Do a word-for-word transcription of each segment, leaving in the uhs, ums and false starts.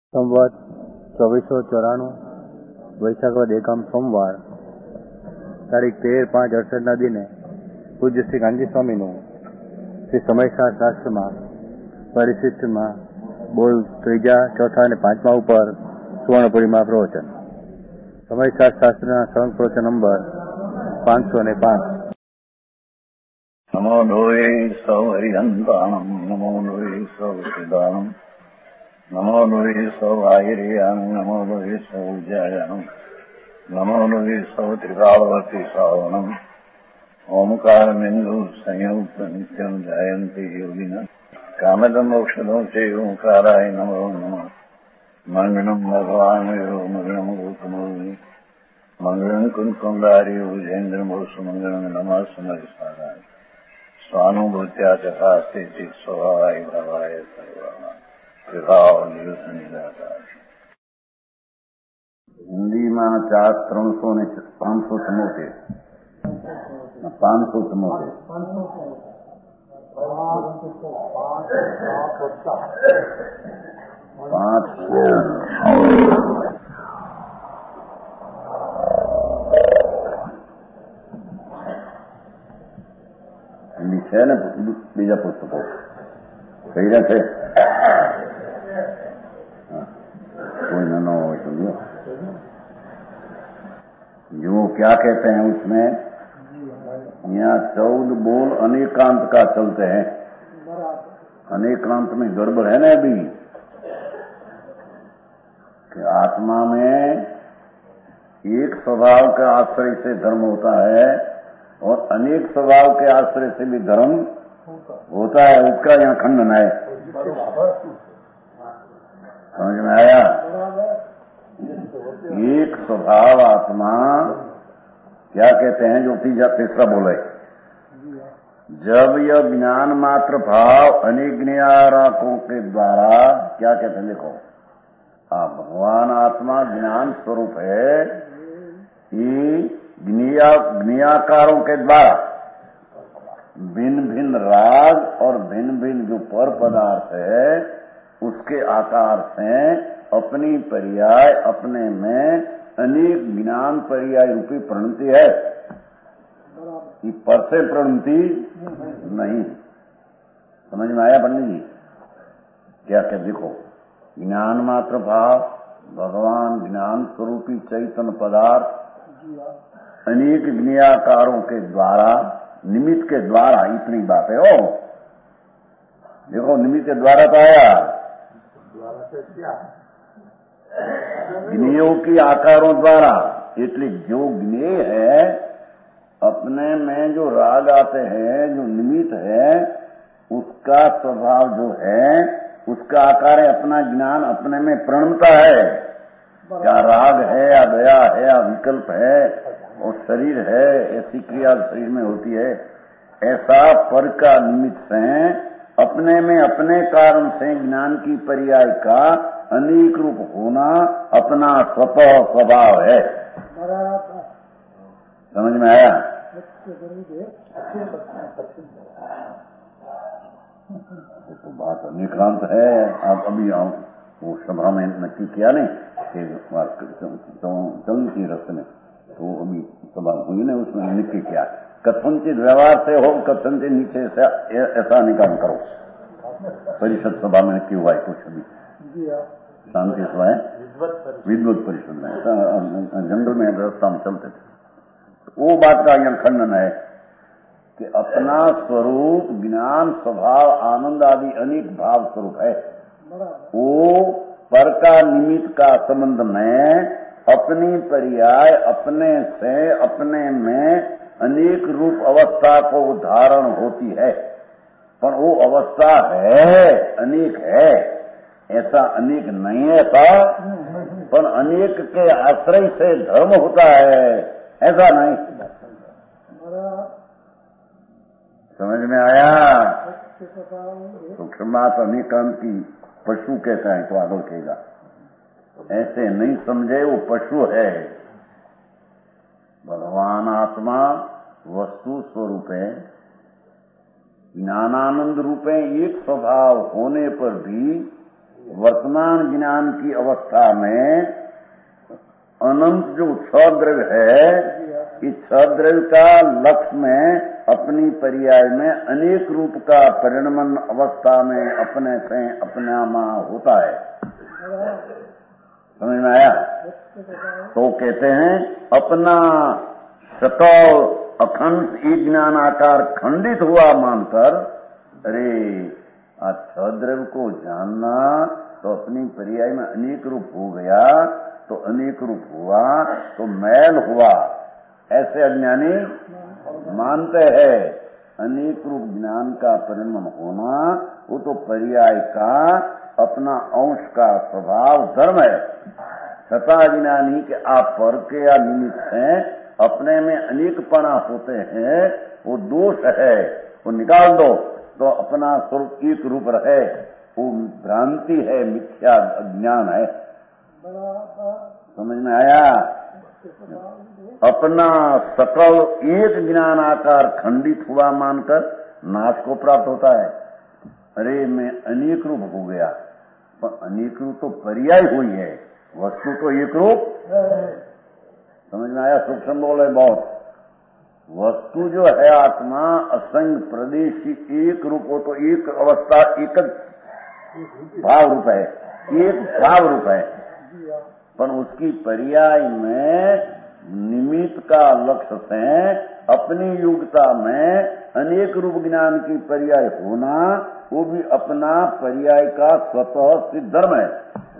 સંવત ચોવીસો ચોરાણું વૈશાખ વદ એકમ સોમવાર તારીખ તેર પાંચ અડસઠના દિને પૂજ્ય શ્રી ગાંધી સ્વામીનું શ્રી સમયસાર શાસ્ત્રમાં પરિશિષ્ટમાં બોલ ત્રીજા ચોથા અને પાંચમા ઉપર સુવર્ણપુરીમાં પ્રવચન. સમયસાર શાસ્ત્રના સંઘ પ્રવચન નંબર પાંચસો ને પાંચ. નમો લોહે સૌ હરિહંતાણમ નમો લોહે સૌ સિદ્ધાણમ નમો લોહે સૌ આયર્યાન નમો લોહે સૌ જયાન નમો લોહે સૌ ત્રિકાળવર્તી શ્રાવણમ ઓમકાર બિંદુ સંયુક્ત નિત્યમ જાયંતિ યોગિના કામદમ મોક્ષદો છે ઓંકારાય નમો નમઃ. મંગળમ ભગવાન મંગળમ ગોતમોહિ મંગળમ કુંકુંડારી ઉજેન્દ્રમોસુ મંગળમ નમઃ સમયસારાય સ્વાનુભૂત્યા ચકાસ્તે ચિત સ્વભાવાય ભાવાય સર્વા હિન્દીમાં ચાર ત્રણસો ને પાંચસો ચમોતેર પાંચસો ચમોતેર પાંચ હિન્દી છે ને બીજા પુસ્તકો કઈ રહ્યા છે कोई न न हो समझो. जो क्या कहते हैं उसमें यहाँ चौदह बोल अनेकांत का चलते हैं. अनेकांत में गड़बड़ है ना अभी कि आत्मा में एक स्वभाव के आश्रय से धर्म होता है और अनेक स्वभाव के आश्रय से भी धर्म होता है. उसका यहाँ खंडन है. समझ में आया? एक स्वभाव आत्मा क्या कहते हैं जो तीजा तीसरा बोले, जब यह ज्ञान मात्र भाव अनेक ज्ञानकों के द्वारा क्या कहते हैं देखो, आप भगवान आत्मा ज्ञान स्वरूप है. ये ज्ञाकारों के द्वारा भिन्न भिन्न राग और भिन्न भिन्न जो पर पदार्थ है उसके आकार से अपनी पर्याय अपने में अनेक ज्ञान पर्याय रूपी प्रणति है. ये पर से प्रणति नहीं. समझ में आया पंडित जी? क्या क्या देखो, ज्ञान मात्र भाव भगवान ज्ञान स्वरूपी चैतन्य पदार्थ अनेक ज्ञाकारों के द्वारा निमित्त के द्वारा, इतनी बात है. ओ देखो निमित्त के द्वारा तो आया ज्ञेयों की आकारों द्वारा. इसलिए जो ज्ञेय है अपने में जो राग आते हैं जो निमित्त है उसका स्वभाव जो है उसका आकार है अपना ज्ञान अपने में प्रणमता है. क्या राग है या दया है या विकल्प है और शरीर है, ऐसी क्रिया शरीर में होती है. ऐसा पर का निमित्त से अपने में अपने कारण से ज्ञान की पर्याय का अनेक रूप होना अपना स्वतः स्वभाव है. समझ में आया? तो बात अनेकांत है. आप अभी आओ वो सभा में नक्की किया नहीं चलनी थी रस्ते में, तो अभी सभा हुई ने उसमें नक्की किया कथनचित व्यवहार से हो कथनचित नीचे से ऐसा निकाल करो. परिषद सभा में नक्की हुआ है कुछ अभी शांति सभा है विद्वत परिषद में जनरल में व्यवस्था में चलते थे. वो बात का यहाँ खंडन है कि अपना स्वरूप ज्ञान स्वभाव आनंद आदि अनेक भाव स्वरूप है. वो पर का निमित्त का संबंध में अपनी पर्याय अपने से अपने में अनेक रूप अवस्था को धारण होती है. पर वो अवस्था है अनेक है, ऐसा अनेक नहीं है था. पर अनेक के आश्रय से धर्म होता है ऐसा नहीं. समझ में आया? सूक्ष्म बात अनेकांत की पशु कहता है तो आगे कहेगा. ऐसे नहीं समझे वो पशु है. भगवान आत्मा वस्तु स्वरूप है. ज्ञानानंद रूपे एक स्वभाव होने पर भी वर्तमान ज्ञान की अवस्था में अनंत जो छह द्रव्य है, इस छह द्रव्य का लक्ष्य में अपनी पर्याय में अनेक रूप का परिणमन अवस्था में अपने से अपने में होता है। समझ में आया? तो कहते हैं अपना सकल अखंड एक ज्ञान आकार खंडित हुआ मानकर, अरे आज छह द्रव्य को जानना तो अपनी पर्याय में अनेक रूप हो गया, तो अनेक रूप हुआ तो मैल हुआ, ऐसे अज्ञानी मानते हैं। अनेक रूप ज्ञान का परिणमन होना वो तो पर्याय का अपना अंश का स्वभाव धर्म है। सता ज्ञानी के आप पर के या निमित्त हैं, अपने में अनेकपना होते हैं, वो दोष है, वो निकाल दो तो अपना स्वरूप एक रूप रहे, वो भ्रांति है, मिथ्या अज्ञान है। समझ में आया? अपना सकल एक ज्ञान आकार खंडित हुआ मानकर नाश को प्राप्त होता है। अरे मैं अनेक रूप हो गया, पर अनेक रूप तो पर्याय हुई है, वस्तु तो एक रूप। समझ में आया? सूक्ष्म बोल है बहुत। वस्तु जो है आत्मा असंग प्रदेशी एक रूप हो, तो एक अवस्था एक भाव रूप है, एक भाव रूप है, पर उसकी पर्याय में निमित्त का लक्ष्य से अपनी योग्यता में अनेक रूप ज्ञान की पर्याय होना, वो भी अपना पर्याय का स्वतः सिद्ध धर्म है।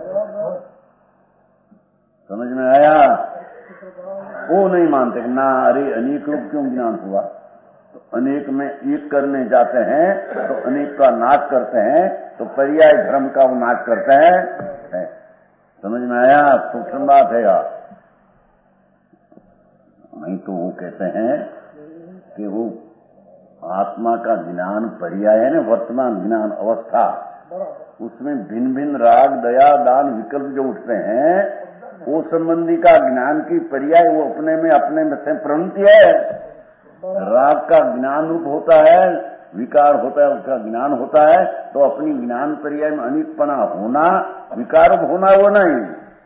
समझ में आया? वो नहीं मानते कि ना, अरे अनेक रूप क्यों ज्ञान हुआ, तो अनेक में एक करने जाते हैं तो अनेक का नाश करते हैं, तो पर्याय धर्म का वो नाश करते हैं है। समझ में आया? सूक्ष्म बात है। नहीं तो वो कहते हैं कि वो आत्मा का ज्ञान पर्याय है ना, वर्तमान ज्ञान अवस्था, उसमें भिन्न भिन्न राग दया दान विकल्प जो उठते हैं, वो संबंधी का ज्ञान की पर्याय वो अपने में अपने में से प्रवृत्ति है। राग का ज्ञान रूप होता है, विकार होता है, उसका ज्ञान होता है, तो अपनी ज्ञान पर्याय में अनेकपना होना, विकार रूप होना वो नहीं।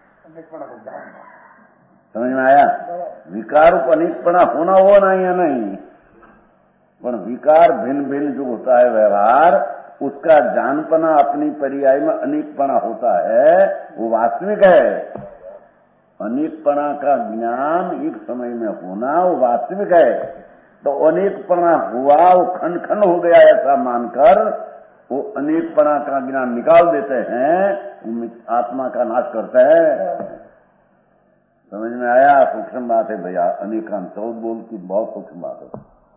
समझ में आया? विकार रूप अनेकपना होना वो नहीं है, नहीं, पर विकार भिन्न भिन्न जो होता है व्यवहार, उसका जानपना अपनी पर्याय में अनेकपना होता है, वो वास्तविक है। अनेकपना का ज्ञान एक समय में होना वो वास्तविक है। तो अनेकपना हुआ वो खंड खंड हो गया ऐसा मानकर वो अनेकपना का ज्ञान निकाल देते हैं, आत्मा का नाश करते हैं। समझ में आया? सूक्ष्म बात है भैया, अनेकांत चौथ बोल की बहुत सूक्ष्म बात है।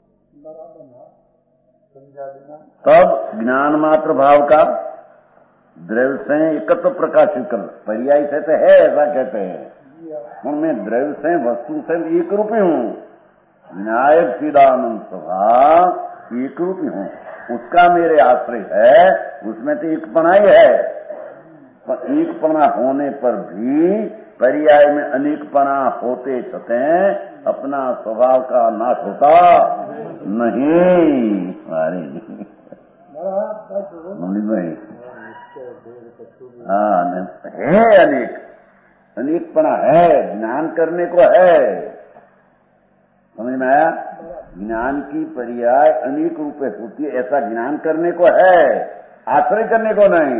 तब ज्ञान मात्र भाव का द्रव्य से एकत्र प्रकाशित कर, पर्याय से तो है ऐसा कहते हैं, मैं द्रव्य से वस्तु से एक रूप ही हूँ, न्यायक चिदानंद स्वभाव एक रूप ही हूँ, उसका मेरे आश्रय है, उसमें तो एक पना ही है, पर एक पना होने पर भी पर्याय में अनेक पना होते छते अपना स्वभाव का नाश होता नहीं। अरे नवनीत भाई, हाँ है, अनेक अनेकपना है, ज्ञान करने को है। समझ में आया? ज्ञान की पर्याय अनेक रूपे होती है, ऐसा ज्ञान करने को है, आश्रय करने को नहीं।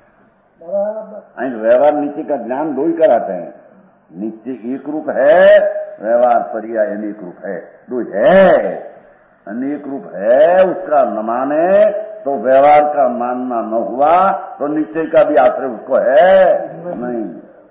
व्यवहार नीचे का ज्ञान दो ही कराते हैं, नीचे एक रूप है, व्यवहार पर्याय अनेक रूप है, दो है। अनेक रूप है उसका न माने तो व्यवहार का मानना न हुआ, तो नीचे का भी आश्रय उसको है नहीं।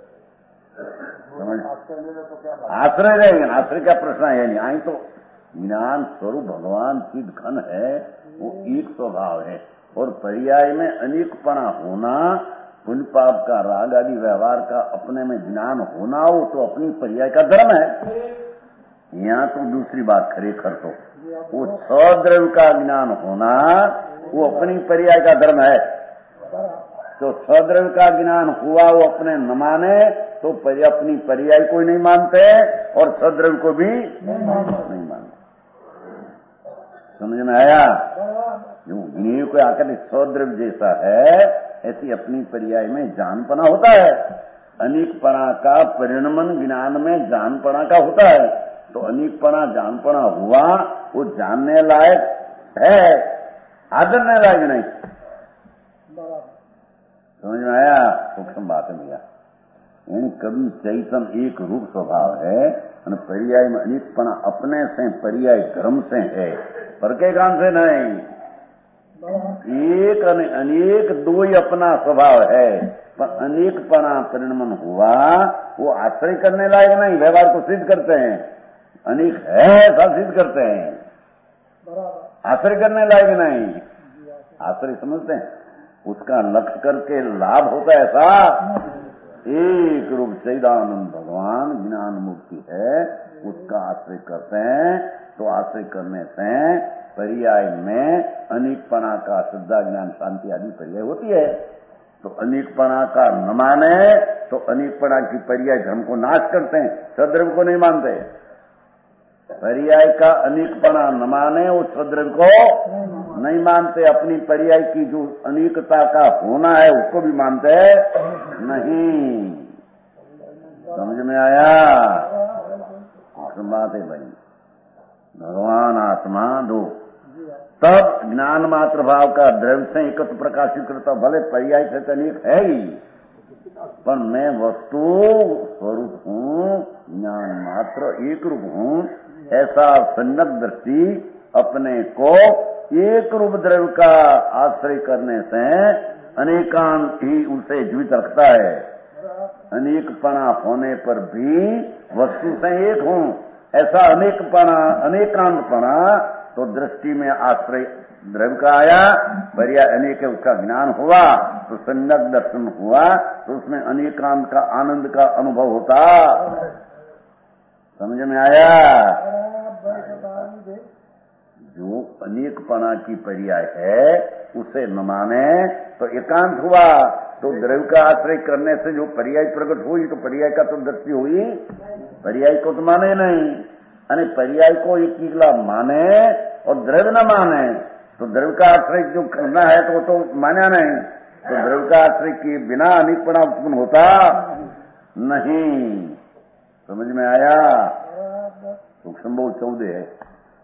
आश्रय रहेंगे, आश्रय का प्रश्न है नहीं। आई तो ज्ञान स्वरूप भगवान सिद्ध घन है, वो एक स्वभाव है, और पर्याय में अनेकपना होना, पुण्य पाप का राग आदि व्यवहार का अपने में ज्ञान होना, वो तो अपनी पर्याय का धर्म है। यहाँ तो दूसरी बात खरेखर तो वो सद्रव्य का ज्ञान होना वो अपनी पर्याय का धर्म है। तो सद्रव्य का ज्ञान हुआ वो अपने न माने तो पर्याय, अपनी पर्याय कोई नहीं मानते और सद्रव्य को भी नहीं मानते। समझ में आया? जो ज्ञेय को आकर सद्रव्य जैसा है ऐसी अपनी पर्याय में जानपना होता है। अनेकपणा का परिणमन ज्ञान में जानपणा का होता है। तो अनेकपणा जानपणा हुआ, वो जानने लायक है, आदरने लायक नहीं। समझ में आया? सूक्ष्म बात है भैया। यानी कभी चैतन एक रूप स्वभाव है और पर्याय में अनेकपणा अपने से, पर्याय धर्म से है, पर के काम से नहीं। एक अनेक दो ही अपना स्वभाव है, पर अनेकपणा परिणमन हुआ, वो आश्रय करने लायक नहीं, व्यवहार को सिद्ध करते हैं। अनेक है ऐसा सिद्ध करते हैं, आश्रय करने लायक नहीं। आश्रय समझते हैं, उसका लक्ष्य करके लाभ होता है ऐसा। एक रूप सच्चिदानंद भगवान ज्ञान मूर्ति है, उसका आश्रय करते हैं। तो आश्रय करने से पर्याय में अनेकपणा का श्रद्धा ज्ञान शांति आदि पर्याय होती है। तो अनेकपणा का न माने तो अनेकपणा की पर्याय धर्म को नाश करते हैं, सद्रव्य को नहीं मानते। पर्याय का अनेकपणा न माने वो सद्रव्य को नहीं मानते। अपनी पर्याय की जो अनेकता का होना है उसको भी मानते नहीं। समझ में आया? बात है भाई। भगवान आत्मा दो, तब ज्ञान मात्र भाव का द्रव्य से एकत्र प्रकाशित करता, भले पर्याय से तो अनेक है ही, पर मैं वस्तु स्वरूप हूँ, ज्ञान मात्र एक रूप हूँ, ऐसा सन्नत दृष्टि अपने को एक रूप द्रव्य का आश्रय करने से अनेकांत ही उसे जीवित रखता है। अनेकपणा होने पर भी वस्तु से एक हूँ, ऐसा अनेकपणा अनेकांतपणा तो दृष्टि में आश्रय द्रव्य का आया, पर्याय अनेक है, उसका ज्ञान हुआ तो सन्नत दर्शन हुआ, तो उसमें अनेकांत का आनंद का अनुभव होता। समझ में आया? जो अनेकपणा की पर्याय है उसे न माने तो एकांत हुआ। तो द्रव्य का आश्रय करने से जो पर्याय प्रकट हुई, तो पर्याय का तो दृष्टि हुई, पर्याय को तो माने नहीं। यानी पर्याय को एक किला माने और द्रव्य न माने, तो द्रव्य का आश्रय जो करना है तो वो तो माना नहीं। तो द्रव्य का आश्रय के बिना अनेकपणा उत्पन्न होता नहीं। समझ में आया? सूक्ष्म बहुत चौदह है।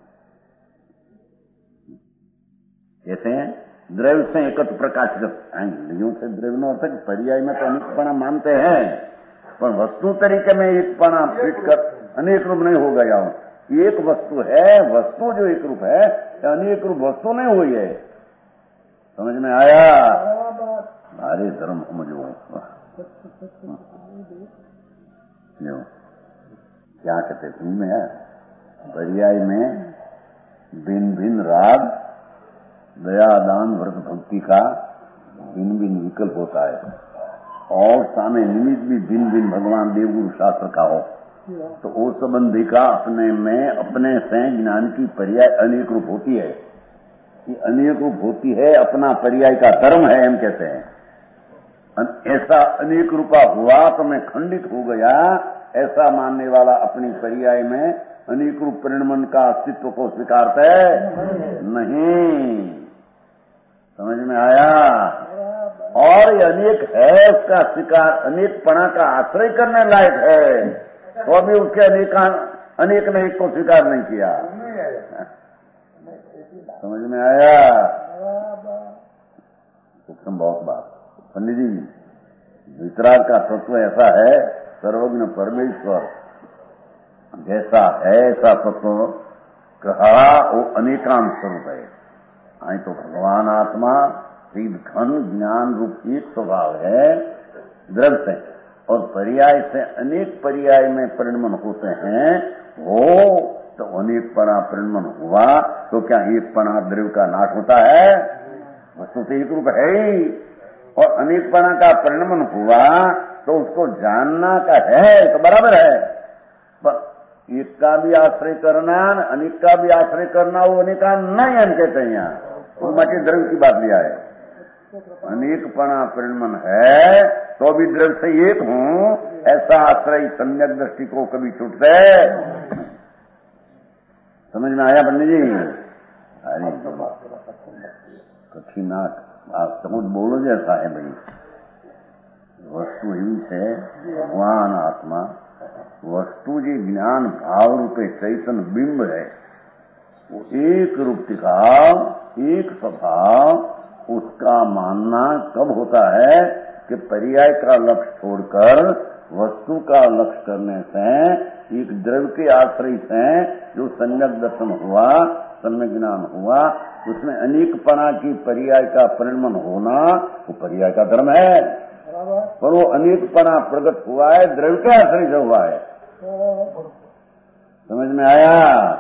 कैसे हैं? द्रव्य से एकत्र प्रकाशित यूं से द्रव्य न होता कि पर्याय में तो अनेकपणा मानते हैं, पर वस्तु तरीके में एकपणा फिट कर अनेक रूप नहीं हो गया। एक वस्तु है, वस्तु जो एक रूप है, अनेक रूप वस्तु नहीं हुई है। समझ में आया? हमारे धर्म समझो क्या कहते थे में है, पर्याय में भिन्न भिन्न राग, दया दान व्रत भक्ति का भिन्न भिन्न विकल्प होता है, और सामने निमित्त भी भिन्न भिन्न भगवान देवगुरु शास्त्र का हो, तो वो संबंधी का अपने में अपने से ज्ञान की पर्याय अनेक रूप होती है। ये अनेक रूप होती है, अपना पर्याय का धर्म है, हम कहते हैं। ऐसा अनेक रूपा हुआ तो मैं खंडित हो गया, ऐसा मानने वाला अपनी पर्याय में अनेक रूप परिणमन का अस्तित्व को स्वीकारता है नहीं। समझ में आया? और ये अनेक है, उसका स्वीकार अनेकपणा का आश्रय करने लायक है, तो अभी उसके अनेका अनेक ने एक को स्वीकार नहीं किया। समझ में आया? सूक्ष्म बहुत बात। पंडित जी, वितराग का तत्व ऐसा है, सर्वज्ञ परमेश्वर जैसा है ऐसा तत्व कहा, वो अनेकांत स्वरूप है। आई तो भगवान आत्मा सीध घन ज्ञान रूप एक स्वभाव है द्रव्य से, और पर्याय से अनेक पर्याय में परिणमन होते हैं। हो तो अनेकपणा परिणमन हुआ तो क्या एकपणा द्रव्य का नाश होता है? वस्तु से एक रूप है ही, और अनेकपणा का परिणमन हुआ तो उसको जानना का है तो बराबर है। पर एक का भी आश्रय करना, अनेक का भी आश्रय करना, वो अनेका नहीं हम कहते हैं। यहाँ तो मचे द्रव्य की बात लिया है। अनेकपणा परिणमन है तो भी द्रव्य से एक हूं, ऐसा आश्रय सम्यक दृष्टि को कभी छूटते? समझ में आया पंडित जी? अरे कठिनाक आप सब कुछ बोलो जैसा है भाई। वस्तु ही है भगवान आत्मा, वस्तु जी ज्ञान भाव रूपे चैतन्य बिंब है, वो एक रूपतिका एक स्वभाव, उसका मानना कब होता है कि पर्याय का लक्ष्य छोड़कर वस्तु का लक्ष्य करने से, एक द्रव्य के आश्रय से जो सम्यक दर्शन हुआ, सम्यक ज्ञान हुआ, उसमें अनेकपना की पर्याय का परिणमन होना वो पर्याय का धर्म है। पर वो अनेकपना प्रकट हुआ है द्रव्य के आश्रय से हुआ है। समझ में आया?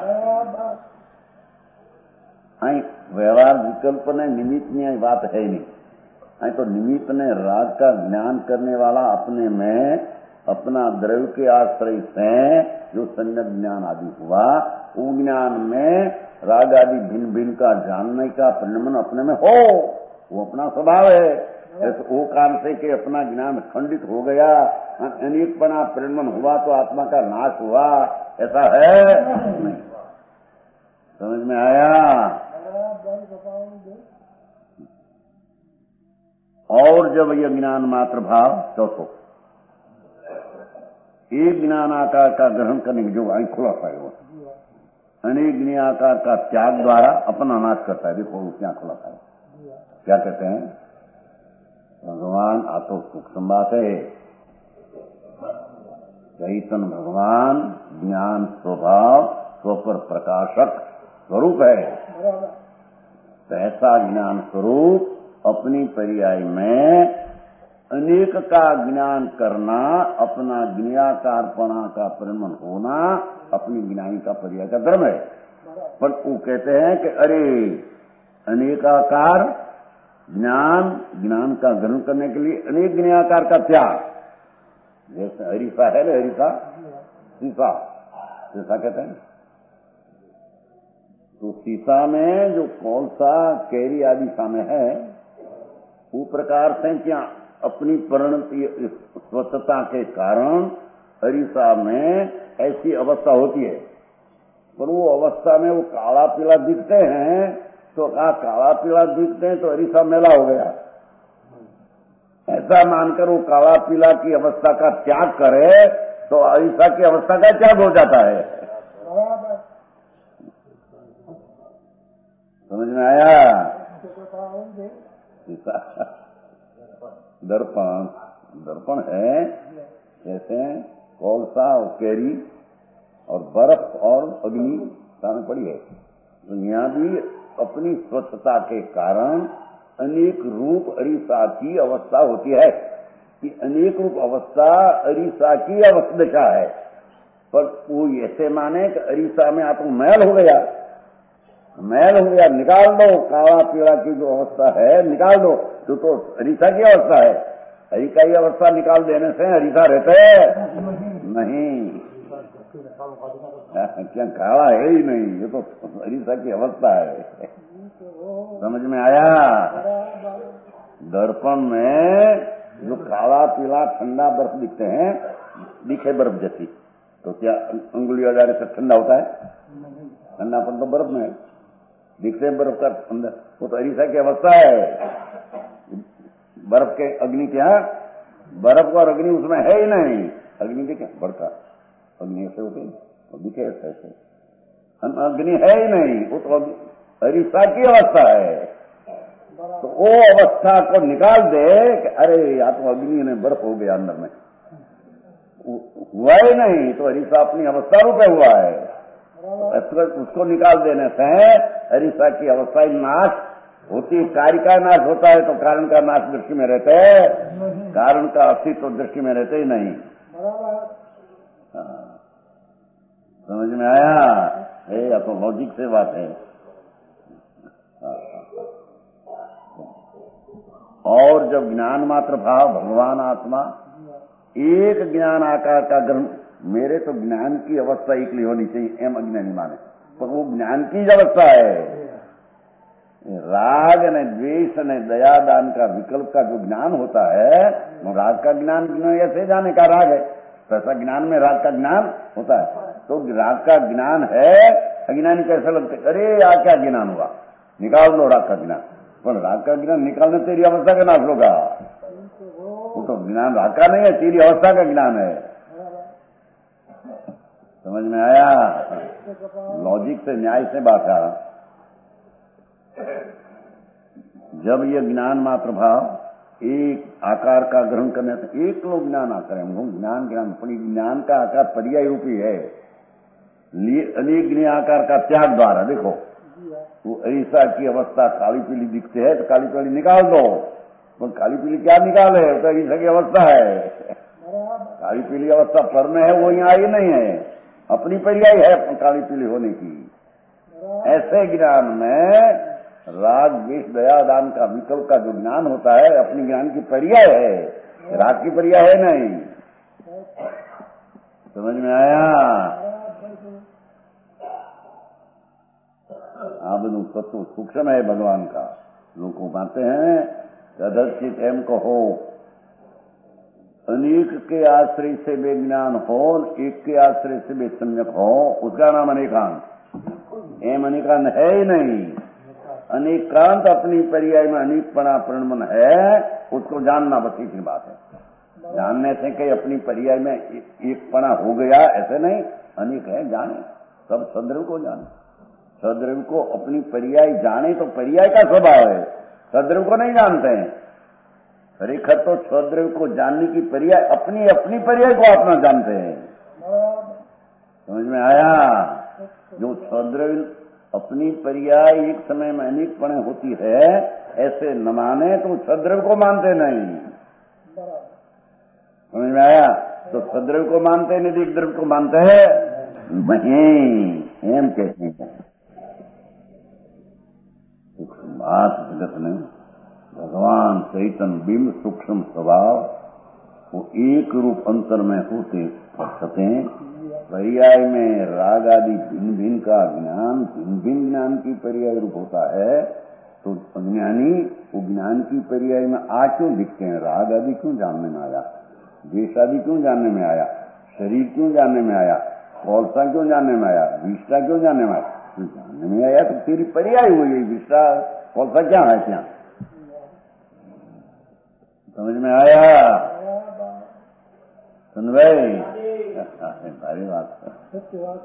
आई व्यवहार विकल्प ने निमित्त में बात है ही नहीं। आई तो निमित्त ने राग का ज्ञान करने वाला अपने में अपना द्रव्य के आश्रय से जो सम्यक ज्ञान आदि हुआ, वो ज्ञान में राग आदि भिन्न भिन्न का जानने का परिणमन अपने में हो, वो अपना स्वभाव है। ऐसे वो काल से कि अपना ज्ञान खंडित हो गया, अनेकपना परिणमन हुआ तो आत्मा का नाश हुआ, ऐसा है नहीं। समझ में आया? और जब यह ज्ञान मात्र भाव चौथो एक ज्ञान आकार का ग्रहण करने की जो आंख खुला है वो अनेक ज्ञान आकार का त्याग द्वारा अपना नाश करता है। देखो क्या खुला है, क्या कहते हैं भगवान आतो सूक्ष्म बात है। चैतन्य भगवान ज्ञान स्वभाव स्वपर प्रकाशक स्वरूप है। तो ऐसा ज्ञान स्वरूप अपनी पर्याय में अनेक का ज्ञान करना, अपना ज्ञाकारपणा का परिणमन होना अपनी ज्ञानी का पर्याय का धर्म है। पर वो कहते हैं कि अरे अनेकाकार ज्ञान, ज्ञान का ग्रहण करने के लिए अनेक ज्ञाकार का त्याग, जैसे हरीसा है ना, हरीसा सीसा सीसा कहते हैं। तो सीसा में जो कौलसा कैरी आदि शामिल है, वो प्रकार से क्या अपनी परिणति स्वच्छता के कारण हरीसा में ऐसी अवस्था होती है। पर वो अवस्था में वो काला पीला दिखते हैं, तो कहा काला पीला दिखते हैं तो हरीसा मेला हो गया, ऐसा मानकर वो काला पीला की अवस्था का त्याग करे तो हरीसा की अवस्था का त्याग हो जाता है। समझ में आया? दर्पण दर्पण है, जैसे कौलसा और कैरी और बर्फ और अग्नि सामने पड़ी है। तो यहाँ भी अपनी स्वच्छता के कारण अनेक रूप अरीसा की अवस्था होती है कि अनेक रूप अवस्था अरीसा की अवस्था दशा है। पर वो ऐसे माने कि अरीसा में आपको मैल हो गया, मैल हो गया, निकाल दो, काला पीला की जो अवस्था है निकाल दो, तो तो हरीसा की अवस्था है। हरीसा की अवस्था निकाल देने से हरीसा रहते नहीं, क्या काला है ही नहीं, ये तो हरीसा की अवस्था है। समझ में आया? दर्पण में जो काला पीला ठंडा बर्फ दिखते हैं, दिखे बर्फ जैसी, तो क्या अंगुली अडारे से ठंडा होता है? ठंडापन तो बर्फ में दिखते हैं, बर्फ का अंदर, वो तो हरीसा की अवस्था है। बर्फ के अग्नि क्या, बर्फ और अग्नि उसमें है ही नहीं। अग्नि के क्या बढ़ता, अग्नि ऐसे होते तो दिखे ऐसे ऐसे, अग्नि है ही नहीं, वो तो हरीसा की अवस्था है। तो वो अवस्था को निकाल दे कि अरे या तो अग्नि ने बर्फ हो गया अंदर में, हुआ ही नहीं, तो हरीसा अपनी अवस्था रूप में हुआ है। तो उसको निकाल देने से हरीसा की अवस्था नाश होती, कार्य का नाश होता है तो कारण का नाश दृष्टि में रहते है, कारण का अस्तित्व तो दृष्टि में रहते ही नहीं। समझ में आया? है या तो लॉजिक से बात है। और जब ज्ञान मात्र भाव भगवान आत्मा एक ज्ञान आकार का ग्रहण, मेरे तो ज्ञान की अवस्था एक लिए होनी चाहिए, एम अज्ञानी माने, पर वो ज्ञान की अवस्था है। राग ने द्वेष ने दया दान का विकल्प का जो ज्ञान होता है, वो राग का ज्ञान ऐसे जाने का राग है, तो ऐसा ज्ञान में राग का ज्ञान होता है। तो राग का ज्ञान है, अज्ञानी कैसे लगते, अरे आ क्या ज्ञान हुआ, निकाल दो राग का ज्ञान, पर राग का ज्ञान निकालने तेरी अवस्था का नाश होगा। वो तो ज्ञान राग का नहीं है, तेरी अवस्था का ज्ञान है। समझ में आया? लॉजिक से, न्याय से बात है। जब ये ज्ञान मात्र भाव एक आकार का ग्रहण करने से एक लोग ज्ञान आकर हम ज्ञान ज्ञान पड़ी ज्ञान का आकार पर्याय रूपी है, अनेक ज्ञ आकार का त्याग द्वारा। देखो वो ऐसा की अवस्था काली पीली दिखते है तो काली पीली निकाल दो, तो काली पीली क्या निकाले? तो ऐसा की अवस्था है। काली पीली अवस्था पर में है, वो यहाँ आई नहीं है, अपनी पर्याय है काली पीली होने की। ऐसे ज्ञान में राग द्वेष दया दान का विकल्प का जो ज्ञान होता है अपनी ज्ञान की पर्याय है, राग की पर्याय है नहीं। समझ में आया? आप तत्व सूक्ष्म है भगवान का। लोग को मानते हैं कदचित एम कहो अनेक के आश्रय से बेज्ञान हो, एक के आश्रय से बेसम्यक हो, उसका नाम अनेकांत। एम अनेकांत है ही नहीं। अनेकांत अपनी पर्याय में अनेकपणा प्रणमन है, उसको जानना बस इतनी बात है। जानने से कि अपनी पर्याय में एकपणा हो गया ऐसे नहीं, अनेक है जाने, सब सद्रव को जाने। सद्रव को अपनी पर्याय जाने तो पर्याय का स्वभाव है, सद्रव को नहीं जानते हैं। रेखा तो सद्रव को जानने की पर्याय अपनी अपनी पर्याय को अपना जानते हैं। समझ में आया? जो सद्रव अपनी पर्याय एक समय में अनेकपणे होती है ऐसे न माने तो सद्रव को मानते नहीं। समझ में आया? तो सद्रव को मानते नहीं, एक द्रव को मानते हैं वहीं एम कहते हैं। बात जगत में भगवान चैतन्य बिंब सूक्ष्म स्वभाव वो एक रूप अंतर में होते सते पर्याय में राग आदि भिन्न भिन्न का ज्ञान भिन्न भिन्न ज्ञान की पर्याय रूप होता है। तो अज्ञानी वो ज्ञान की पर्याय में आ क्यों दिखते हैं? राग आदि क्यों जानने में आया? द्वेष आदि क्यों जानने में आया? शरीर क्यों जानने में आया? कौलसा क्यों जानने में आया? विष्टा क्यों जानने में आया? तो जानने में आया तो तेरी पर्याय हुई। विष्टा कौलसा क्या है? क्या समझ में आया? सुन भाई, भारी बात है।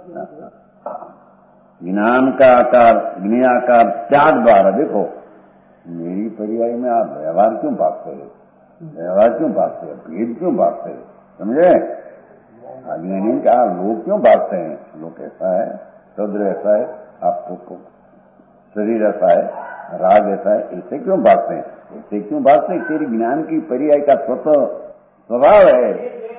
ज्ञान का आकार ज्ञाकार त्याग द्वारा देखो मेरी पर्याय में आप व्यवहार क्यों भागते हैं? व्यवहार क्यों भागते हैं? भेद क्यों भागते हैं? समझे? अज्ञानी क्या लोग क्यों भागते हैं? लोग ऐसा है, शूद्र ऐसा है, आपको शरीर ऐसा है, राग ऐसा है, ऐसे क्यों भागते हैं? ऐसे क्यों भागते हैं? तेरी ज्ञान की पर्याय का स्वतः स्वभाव है।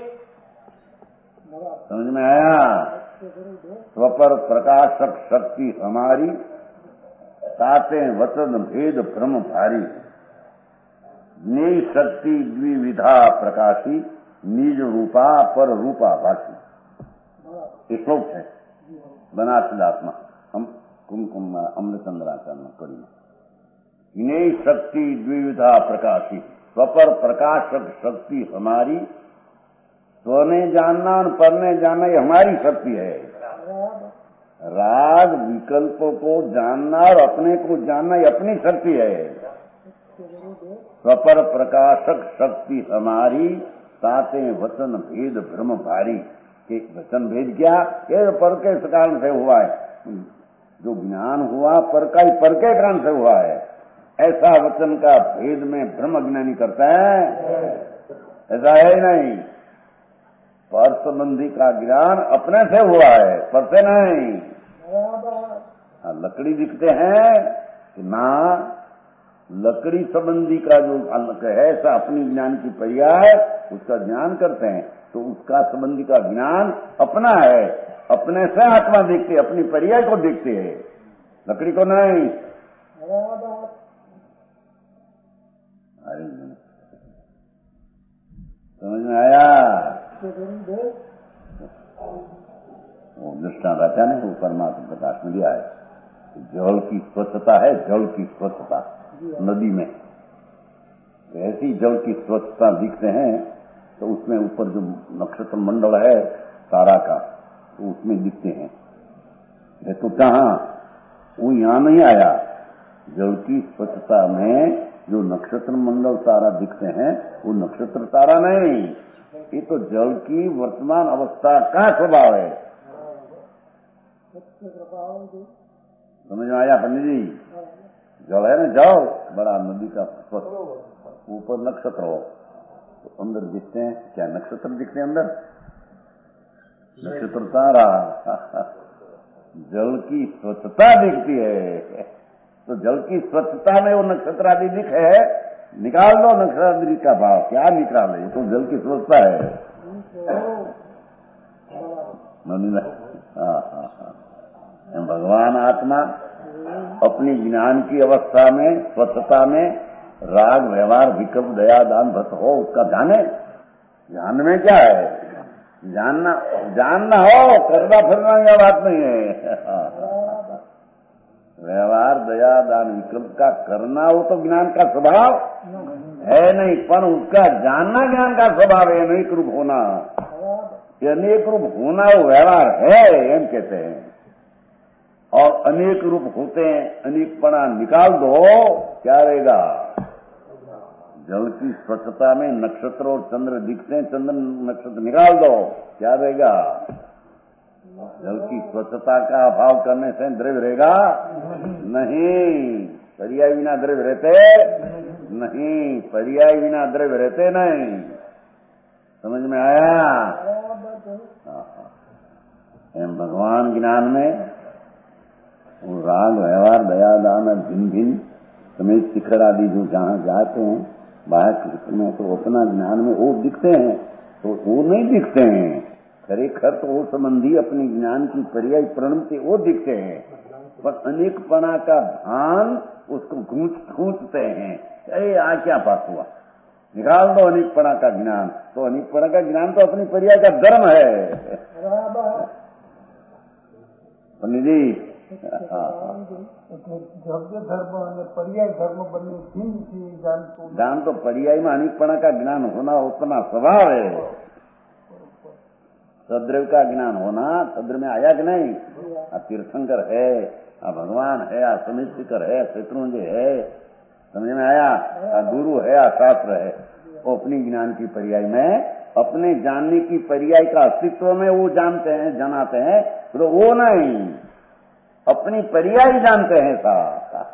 समझ में आया? स्वपर प्रकाशक शक्ति हमारी ताते वचन भेद भ्रम भारी ज्ञेय शक्ति द्विविधा प्रकाशी निज रूपा पर रूपा भाषी। श्लोक है बनारसदात्मा हम कुमकुम अमृतचंद्राचार्य कड़ी में। ज्ञेय शक्ति द्विविधा प्रकाशी स्वपर प्रकाशक शक्ति हमारी, स्वने जानना और परने जानना ये हमारी शक्ति है। राग विकल्पों को जानना और अपने को जानना ये अपनी शक्ति है। स्वपर प्रकाशक शक्ति हमारी ताते वचन भेद भ्रम भारी। के वचन भेद क्या? ये पर के कारण से हुआ है, जो ज्ञान हुआ पर का ही पर के कारण से हुआ है। ऐसा वचन का भेद में भ्रम अज्ञानी करता है, ऐसा है ही नहीं। पर संबंधी का ज्ञान अपने से हुआ है, पर से नहीं। लकड़ी दिखते हैं कि ना, लकड़ी संबंधी का जो है ऐसा अपनी ज्ञान की पर्याय उसका ज्ञान करते हैं, तो उसका संबंधी का ज्ञान अपना है, अपने से आत्मा देखते, अपनी पर्याय को देखते हैं, लकड़ी को नहीं। अरे समझ में आया? वो दृष्टांत आता है वो परमात्मा प्रकाश में दिया है। जल की स्वच्छता है, जल की स्वच्छता नदी में ऐसी जल की स्वच्छता दिखते हैं तो उसमें ऊपर जो नक्षत्र मंडल है तारा का तो उसमें दिखते हैं। तो कहाँ वो यहां नहीं आया, जल की स्वच्छता में जो नक्षत्र मंडल तारा दिखते हैं वो नक्षत्र तारा नहीं, ये तो जल की वर्तमान अवस्था का स्वभाव है। समझ में आया पंडित जी? जल है ना, जल बड़ा नदी का स्वच्छ, ऊपर नक्षत्र हो तो अंदर दिखते हैं क्या? नक्षत्र दिखते हैं अंदर, नक्षत्र तारा। जल की स्वच्छता दिखती है, तो जल की स्वच्छता में वो नक्षत्र आदि दिखे, निकाल दो नक्षत्र आदि का भाव, क्या निकाले, ये तो जल की स्वच्छता है। हाँ हाँ हाँ, भगवान आत्मा अपनी ज्ञान की अवस्था में, स्वच्छता में राग व्यवहार विकल्प दया दान भक्त हो, उसका जाने। ज्ञान में क्या है? जानना जानना हो, करना फिरना यह बात नहीं है। व्यवहार दया दान विकल्प का करना वो तो ज्ञान का स्वभाव है नहीं, पर उसका जानना ज्ञान का स्वभाव है। अनेक रूप होना, ये अनेक रूप होना वो व्यवहार है, एम कहते हैं। और अनेक रूप होते हैं, अनेकपणा निकाल दो, क्या रहेगा? जल की स्वच्छता में नक्षत्र और चंद्र दिखते हैं, चंद्र नक्षत्र निकाल दो, क्या रहेगा? जल की स्वच्छता का अभाव करने से द्रव्य रहेगा नहीं। पर्याय बिना द्रव्य रहते नहीं, पर्याय बिना द्रव्य रहते नहीं। समझ में आया? एम भगवान ज्ञान में वो राग व्यवहार दया दान भिन्न भिन्न समेत शिखर आदि जो जहाँ जाते हैं बाहर क्षेत्र में, तो अपना ज्ञान में वो दिखते हैं, तो वो नहीं दिखते हैं। खरेखर तो वो संबंधी अपने ज्ञान की पर्याय प्रणति वो दिखते हैं, पर अनेकपणा का भान उसको गूंच गूंचते हैं। अरे आ क्या पास हुआ, निकाल दो अनेकपणा का ज्ञान। तो अनेकपणा का ज्ञान तो अपनी पर्याय का धर्म है पंडित जी। धर्म અને पर्याय धर्म બંને ભિન્ન છે। ज्ञान तो पर्याय में अनेकपणा का ज्ञान होना उतना स्वभाव है। सद्रव्य का ज्ञान होना सद्र में आया कि नहीं? आ तीर्थंकर है, आ भगवान है, आ समितिकर है, शत्रुंजय है, समझ में आया? आ गुरु है, आ शास्त्र है। वो अपनी ज्ञान की पर्याय में, अपने जानने की पर्याय का अस्तित्व में वो जानते हैं, जनाते हैं, तो वो नहीं, अपनी पर्याय जानते हैं साहब।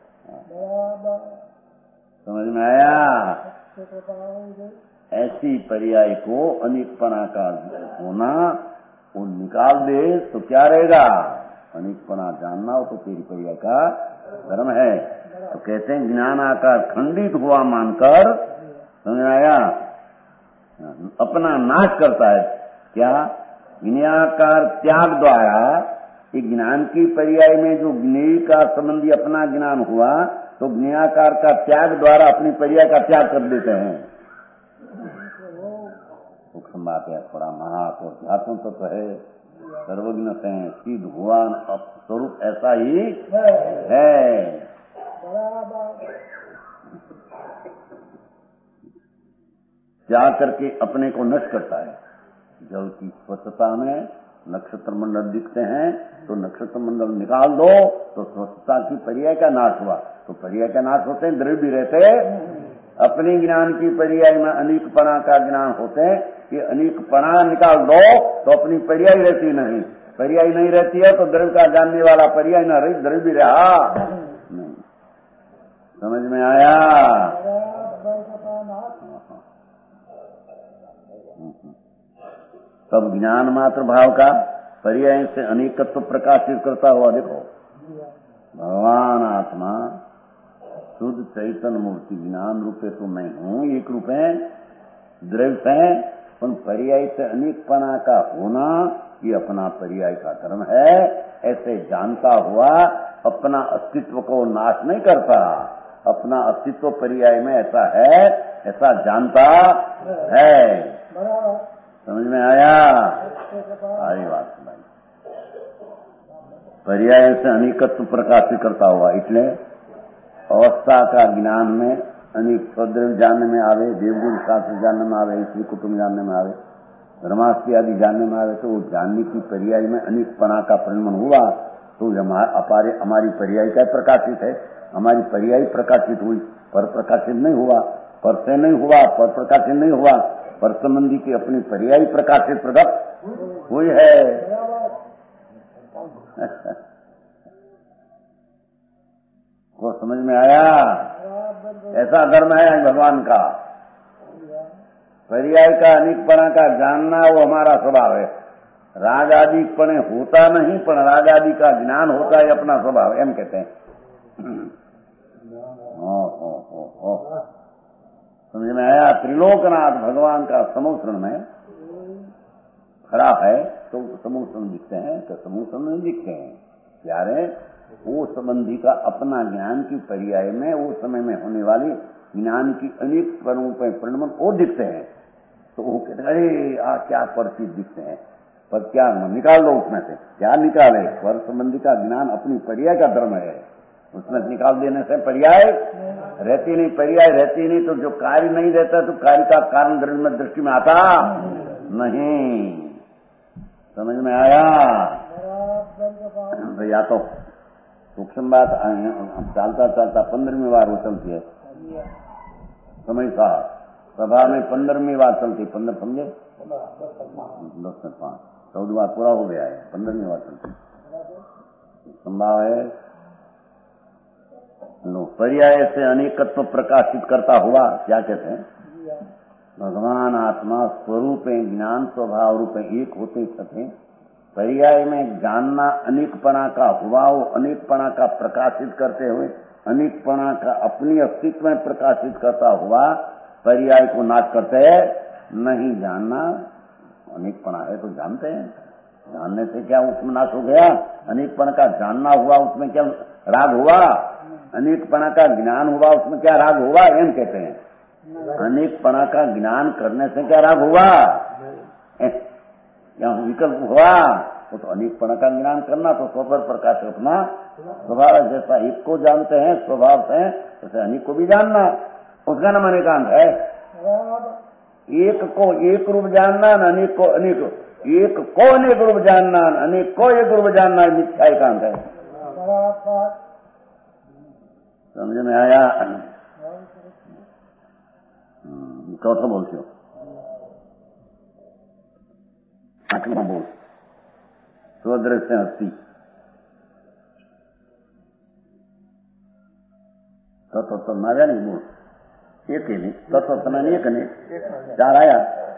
समझ में आया? ऐसी पर्याय को अनेकपणा का होना वो निकाल दे तो क्या रहेगा? अनेकपणा जानना हो तो तेरी पर्याय का धर्म है। तो कहते हैं ज्ञान आकार खंडित हुआ मानकर, समझ में आया, अपना नाश करता है। क्या? ज्ञानाकार त्याग द्वारा, ज्ञान की पर्याय में जो ज्ञेय का संबंधी अपना ज्ञान हुआ, तो ज्ञानाकार का त्याग द्वारा अपनी पर्याय का त्याग कर देते हैं। सूक्ष्म बात है, थोड़ा महात्म और ध्यात्म तो, तो है, सर्वज्ञ से सिद्ध हुआ स्वरूप ऐसा ही है। त्याग करके अपने को नष्ट करता है। जल की स्वच्छता में नक्षत्र मंडल दिखते हैं, तो नक्षत्र मंडल निकाल दो तो स्वच्छता की पर्याय का नाश हुआ। तो पर्याय का नाश होते हैं, द्रव्य भी रहते। अपने ज्ञान की पर्याय में अनेकपणा का ज्ञान होते हैं, कि अनेकपणा निकाल दो तो अपनी पर्याय रहती नहीं। पर्याय नहीं रहती है तो द्रव्य का जानने वाला पर्याय न रही, द्रव्य भी रहा नहीं। समझ में आया? तब ज्ञान मात्र भाव का पर्याय से अनेकत्व प्रकाशित करता हुआ देखो, भगवान आत्मा शुद्ध चैतन्य मूर्ति ज्ञान रूपे तो मैं हूँ, एक रूप है, द्रव्य है, पर पर्याय से अनेकपणा का होना ये अपना पर्याय का धर्म है। ऐसे जानता हुआ अपना अस्तित्व को नाश नहीं करता, अपना अस्तित्व पर्याय में ऐसा है, ऐसा जानता है। समझ में आया? सारी बात सुनाई। पर्याय से अनेकत्व प्रकाशित करता हुआ, इसलिए अवस्था का ज्ञान में अनेक सद्रव्य जानने में आवे, देवगुरु शास्त्र जानने में आवे, ईश्वरी कुटुंब जानने में आवे, धर्मास्ति आदि जानने में आवे, तो वो जानने की पर्याय में अनेकपणा का परिणमन हुआ, तो हमारी हमारी पर्याय क्या प्रकाशित है? हमारी पर्याय प्रकाशित हुई, पर प्रकाशित नहीं हुआ, पर से नहीं हुआ, पर प्रकाशित नहीं हुआ, पर संबंधी की अपनी पर्याय प्रकाशित प्रकट हुई है। को समझ में आया? ऐसा धर्म है भगवान का। पर्याय का अनेकपणा का जानना वो हमारा स्वभाव है। रागादिकपणे होता नहीं, पर रागादि का ज्ञान होता है अपना स्वभाव, एम कहते हैं। ओ, ओ, ओ, ओ। समझ में आया? त्रिलोकनाथ भगवान का समूसरण में खड़ा है तो समूसरण दिखते हैं, तो समूसरण नहीं दिखते हैं प्यारे। वो संबंधी का अपना ज्ञान की पर्याय में वो समय में होने वाली ज्ञान की अनेक स्वरूप परिणमन वो दिखते हैं। तो वो कहते हैं अरे आ क्या परिचित दिखते हैं, पर क्या निकाल दो उसमें से, क्या निकाले? स्वर संबंधी का ज्ञान अपनी पर्याय का धर्म है, उसमें निकाल देने से पर्याय रहती नहीं। पर्याय रहती नहीं तो जो कार्य नहीं रहता तो कार्य का कारण दृष्टि में आता नहीं। समझ में आया? या तो सूक्ष्म बात चालता चालता पंद्रहवीं बार वो चलती है समय साहब सभा में, पंद्रहवीं बार चलती, पंद्रह समझे, दस से पांच, चौदह बार पूरा हो गया है, पंद्रहवीं बार चलती संभाव है। लो पर्याय से अनेकत्व प्रकाशित करता हुआ क्या कहते हैं? भगवान आत्मा स्वरूप ज्ञान स्वभाव रूप एक होते थे। पर्याय में जानना अनेकपणा का हुआ, वो अनेकपणा का प्रकाशित करते हुए अनेकपणा का अपनी अस्तित्व में प्रकाशित करता हुआ पर्याय को नाश करते हैं। नहीं जानना अनेकपणा है तो जानते हैं, जानने से क्या उसमें नाश हो गया? अनेकपणा का जानना हुआ, उसमें क्या राग हुआ? अनेकपणा का ज्ञान हुआ, उसमें क्या राग हुआ? एम कहते हैं अनेकपणा का ज्ञान करने से क्या राग हुआ? क्या विकल्प हुआ? वो तो अनेकपणा का ज्ञान करना तो स्वपर प्रकाश अपना स्वभाव, जैसा एक को जानते हैं स्वभाव से वैसे अनेक को भी जानना, उसका नाम अनेकांत है। एक को एक रूप जानना, अनेक को अनेक, एक को अनेक रूप जानना, अनेक को एक रूप जानना मिथ्या एकांत है। समझ में आया? चौथा बोलते हो, आठवां बोल स्वदृश्य अस्थि तत्व तो नाया नहीं बोल एक ही नहीं, तत्व तो नहीं एक नहीं, चार आया।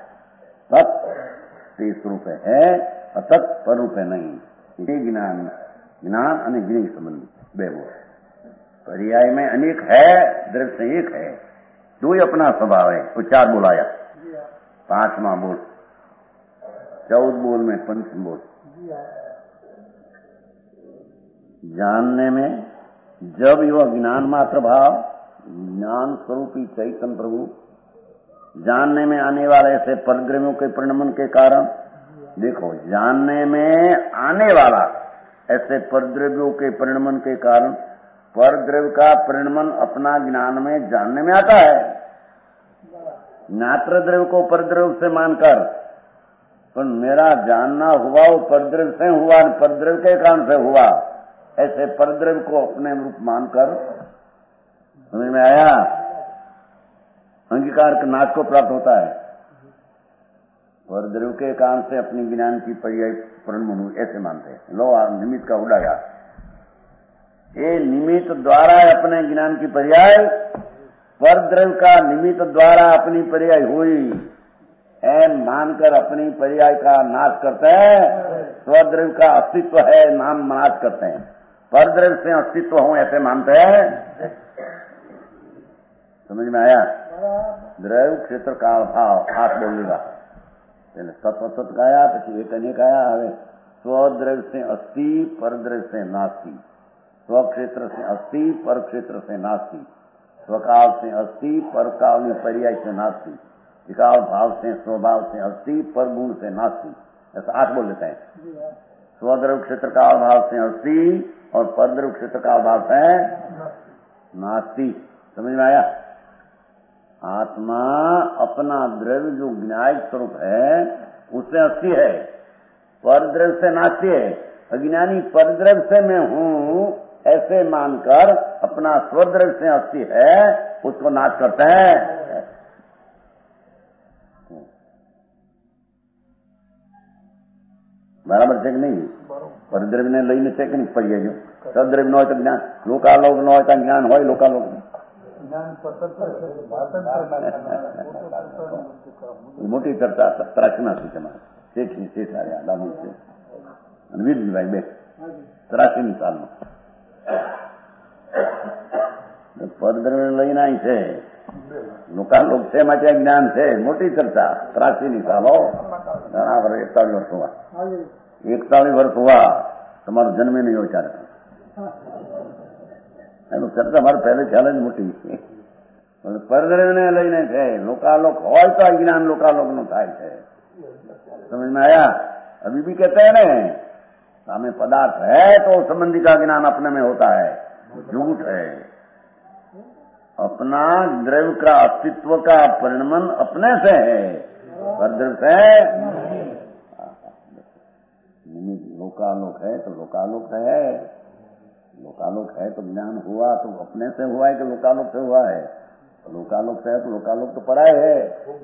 तत्व स्वरूप है, अतत् स्वरूप है नहीं। ये ज्ञान ज्ञान अनेक ज्ञान संबंधी बे बोल। पर्याय में अनेक है, दृश्य एक है, दो ही अपना स्वभाव है। वो चार बोलाया, पांचवा बोल, चौदह बोल में पंचम बोल। जानने में जब यह ज्ञान मात्र भाव, ज्ञान स्वरूपी चैतन्य प्रभु जानने में आने वाले ऐसे परद्रव्यों के परिणमन के कारण, देखो जानने में आने वाला ऐसे परद्रव्यों के परिणमन के कारण, परद्रव्य का परिणमन अपना ज्ञान में जानने में आता है। ज्ञात्र द्रव्य को परद्रव्य से मानकर, पर मेरा जानना हुआ वो परद्रव्य से हुआ, परद्रव्य के कारण से हुआ, ऐसे परद्रव्य को अपने रूप मानकर, समझ में आया? अंगीकार के नाश को प्राप्त होता है। परद्रव्य के कारण से अपनी ज्ञान की पर्याय परिणमन ऐसे मानते हैं। लो निमित्त का उड़ाया, ये निमित्त द्वारा अपने ज्ञान की पर्याय, परद्रव्य का निमित्त द्वारा अपनी पर्याय हुई, एम मानकर अपनी पर्याय का नाश करते हैं। स्वद्रव्य का अस्तित्व है, नाम नाश करते हैं। परद्रव्य से अस्तित्व हूं ऐसे मानते हैं। समझ में आया? द्रव्य क्षेत्र काल भाव हाथ बोलेगा, पहले तत्व तत्व गाया, પછી એક અનેક आया। હવે स्वद्रव्य से अस्थि, परद्रव्य से नास्ति, स्वक्षेत्र से अस्थि, पर क्षेत्र से नास्ति, स्वकाल से अस्थि, पर काल में पर्याय से नास्ति, विकाल भाव से स्वभाव से अस्थि, पर गुण से नास्ति। ऐसा आठ बोल लेते हैं। स्वद्रव्य क्षेत्र काल भाव से अस्थि और परद्रव्य क्षेत्र काल भाव से नास्ति। समझ में आया? आत्मा अपना द्रव्य जो ज्ञायक स्वरूप है उससे अस्थि है, परद्रव्य से नास्ति है। अज्ञानी परद्रव्य से मैं हूं ऐसे मानकर अपना स्वद्रव्य से अस्थि है उसको नाश करता है। बराबर છે કે નહીં? પરદ્રવ્યને લઈને છે કે નહીં પડીએ જો સદ્રવ્ય ન હોય તો જ્ઞાન, લોકાલોક ન હોય તો જ્ઞાન હોય લોકાલોક મોટી ચર્ચા ત્રાસના સૂચમાં શેઠની શેઠ આવ્યા લાભુ છે અને વીરજીભાઈ બે ત્રાસીની સાલમાં પરદ્રવ્ય લઈને અહીં છે લોકાલોક છે માટે જ્ઞાન છે મોટી ચર્ચા ત્રાસીની સાલો ઘણા વર્ષ એકતાલીસ વર્ષ હોવા એકતાલીસ વર્ષ હોવા તમારો જન્મે નહીં હોય ત્યારે એનું ચર્ચા મારે પહેલે ખ્યાલ જ મોટી પરદ્રવ્યને લઈને છે लोकालोक હોય તો અજ્ઞાન लोकालोक નું થાય છે। समझ में आया? अभी भी कहते हैं ना हमें पदार्थ है तो संबंधी का ज्ञान अपने में होता है, झूठ है। अपना द्रव्य का अस्तित्व का परिणमन अपने से है, परद्रव्य से लोकालोक है तो लोकालोक है, लोकालोक है तो ज्ञान हुआ तो अपने से हुआ है कि लोकालोक से हुआ है? लोकालोक से है तो लोकालोक तो पराय है।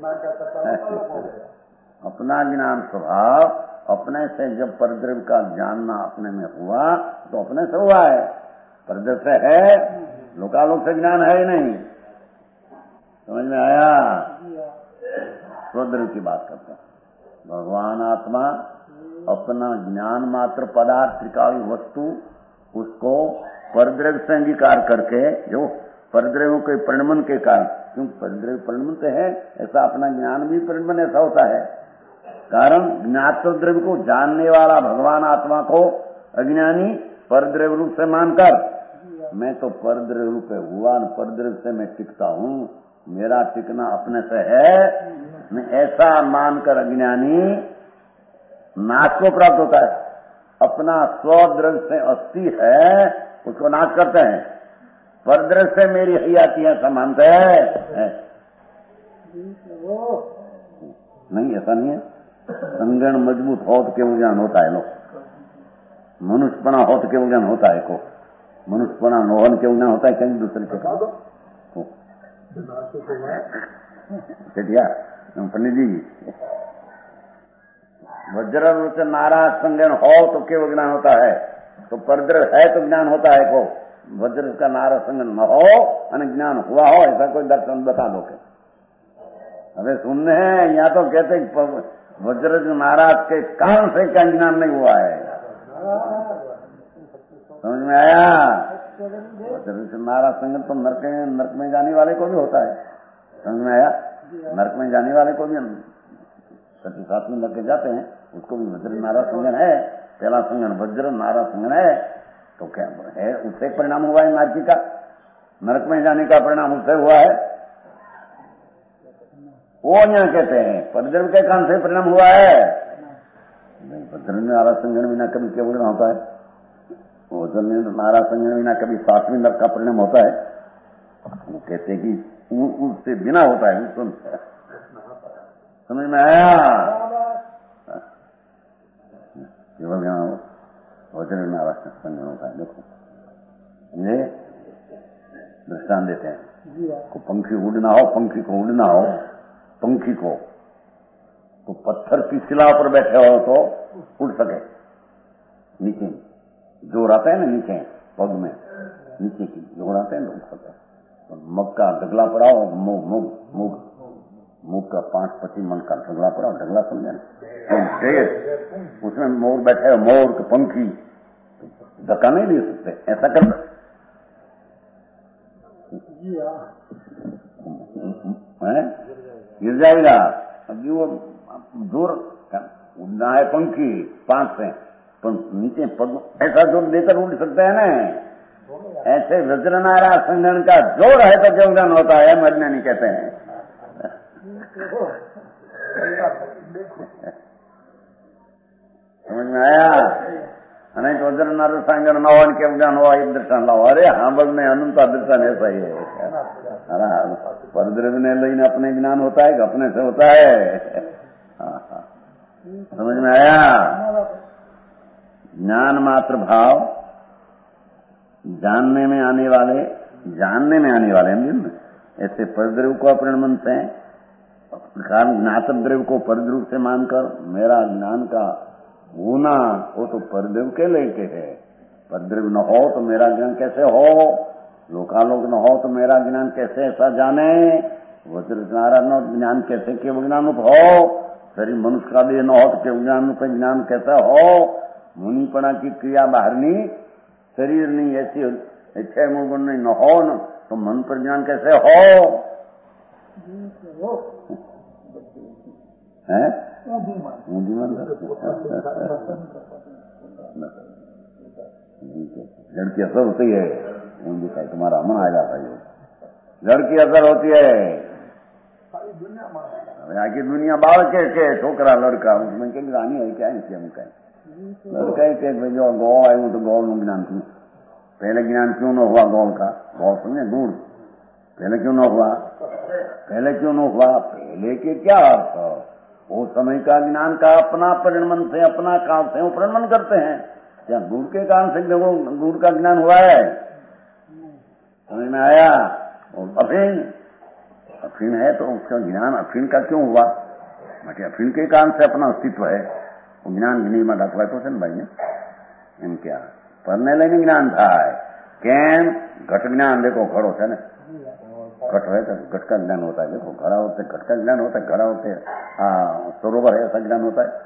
अपना ज्ञान स्वभाव अपने से जब परद्रव्य का जानना अपने में हुआ तो अपने से हुआ है, परद्रव्य से है, लोकालोक से ज्ञान है ही नहीं। समझ में आया? स्वद्रव्य की बात करते हैं। भगवान आत्मा अपना ज्ञान मात्र पदार्थ त्रिकाली वस्तु उसको परद्रव्य से अंगीकार करके जो परद्रव्यों के परिणमन के कारण, क्योंकि परद्रव्य परिणमन से है ऐसा अपना ज्ञान भी परिणमन ऐसा होता है। कारण ज्ञात द्रव्य को जानने वाला भगवान आत्मा को अज्ञानी परद्रव्य रूप से मानकर मैं तो परद्रव्य रूप से हुआ न परद्रव्य से मैं टिकता हूँ, मेरा टिकना अपने से है, मैं ऐसा मानकर अज्ञानी नाश को प्राप्त होता है। अपना स्वद्रव्य से अस्थि है उसको नाश करते हैं, परद्रव्य से मेरी हयाती ऐसा मानते हैं। नहीं, ऐसा नहीं है। संगण मजबूत हो तो केवल ज्ञान होता है। लोग मनुष्यपना हो तो केवल ज्ञान होता है को मनुष्यपना नोहन केवल ज्ञान होता है कहीं दूसरे के पंडित जी वज्र से नाराज संगण हो तो केवल ज्ञान होता है, तो परद्रव्य है तो ज्ञान होता है को वज्र का नाराज संगण न हो और ज्ञान हुआ हो ऐसा कोई दर्शन बता दो के हमें सुनने हैं। या तो कहते वज्र महाराज के कारण से क्या ज्ञान नहीं हुआ है। समझ में आया? वज्र महाराज संगत तो नरक नरक में जाने वाले को भी होता है। समझ में आया? नरक में जाने वाले को भी सती साथ में लग के जाते हैं, उसको भी वज्र नाराज संगन है। पहला संगन वज्र नाराज संगन है तो क्या है? उससे परिणाम हुआ है नारकी का, नरक में जाने का परिणाम उससे हुआ है। वो यहाँ कहते हैं परद्रव्य के कारण से परिणाम हुआ है। परद्रव्य में नाराज संगन बिना कभी केवल होता है, वज्र में नाराज संगन बिना कभी सातवीं नरक का परिणाम होता है। वो कहते कि उससे बिना होता है। सुन समझ में आया? केवल यहाँ वज्र में नाराज संगन होता है। देखो ये दृष्टांत देते हैं को पंखी उड़ना हो, पंखी को उड़ना हो, पंखी को तो पत्थर की शिला पर बैठे हो तो उड़ सके, नीचे जोर आता है ना, नीचे पग में नीचे की जोर आते हैं तो उड़ सके। तो मग का ढगला पड़ाओ, मुग मुग मुग मुग का पांच पच्चीस मन का ढगला पड़ाओ, ढगला समझे तो उसमें मोर बैठे हो, मोर के पंखी धक्का नहीं दे सकते, ऐसा कर गिर जाएगा। अभी वो जोर उड़ना है पंखी पांच से नीचे पग ऐसा जोर देकर उड़ सकते हैं ना। ऐसे वज्रनारा संगण का जोर है तो योगदान होता है, मरने नहीं कहते हैं। समझ में आया? नहीं तो वज्रनारा संगण न हो के ज्ञान हुआ एक दर्शन लाओ। अरे हाँ बल में अनंत दर्शन ऐसा ही है। परद्रव्य ने लेकिन अपने ज्ञान होता है कि अपने से होता है। हाँ हाँ समझ में आया? ज्ञान मात्र भाव, जानने में आने वाले, जानने में आने वाले हैं, ऐसे परद्रव्य को अपने मन से कारण ज्ञातव्य द्रव्य को परद्रव्य से मानकर मेरा ज्ञान का होना वो तो परद्रव्य के लेके है। परद्रव्य न हो तो मेरा ज्ञान कैसे हो, लोकालोक न हो तो मेरा ज्ञान कैसे ऐसा जाने, वज्र नारायण ज्ञान कैसे केवल ज्ञान हो, शरीर मनुष्य का देह न हो तो केवल ज्ञान का ज्ञान कैसा हो, मुनिपना की क्रिया बाहरनी शरीर नहीं ऐसी इच्छा मूल नहीं न हो न तो मन पर ज्ञान कैसे हो है? जड़ की असर होती है, तुम्हारा मन आ जाता है, जड़ की असर होती है। आखिर दुनिया बाल के, के छोकरा लड़का उसमें के गानी है क्या है हम कहें लड़का ही के जो गौ आयु तो गौल नु ज्ञान क्यों, पहले ज्ञान क्यों न हुआ गौल का, गौल समझे गुड़ पहले क्यों न हुआ, पहले क्यों न हुआ, पहले के क्या अर्थ, वो समय का ज्ञान का अपना परिणमन से अपना काम से वो परिणमन करते हैं। क्या गुड़ के कारण से देखो गुड़ का ज्ञान हुआ है, समझ में आया। और अफीन अफीन है तो उसका ज्ञान अफीन का क्यों हुआ, बाकी अफीन के कारण से अपना अस्तित्व है, वो ज्ञान नहीं में दाखला तो है भाई ने एम क्या पढ़ने लेने ज्ञान था केम घट ज्ञान देखो घड़ो है ना, घट है तो घट का ज्ञान होता है, देखो घड़ा होते घट का ज्ञान होता है, घड़ा होते सरोवर है ऐसा ज्ञान होता है,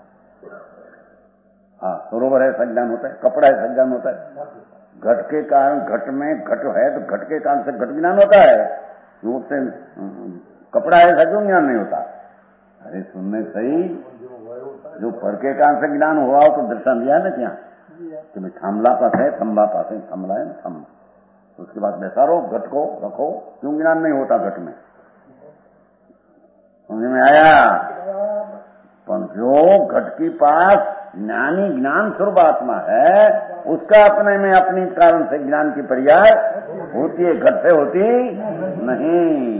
हाँ सरोवर है ऐसा ज्ञान होता है, कपड़ा है ऐसा ज्ञान होता है, घट के कारण घट में घट है तो घट के कारण से घट ज्ञान होता है, रूप से कपड़ा है ऐसा क्यों ज्ञान नहीं होता। अरे सुनने सही जो पर के कारण से ज्ञान हुआ हो तो दर्शन दिया है ना क्या कि भाई थमला पास है, थम्बा पास है, थमला है ना थम, उसके बाद बैसारो घट को रखो, क्यों ज्ञान नहीं होता घट में, समझ में आया। पर जो घट के पास ज्ञानी ज्ञान स्वरूप आत्मा है उसका अपने में अपनी कारण से ज्ञान की पर्याय होती है, घट से होती नहीं।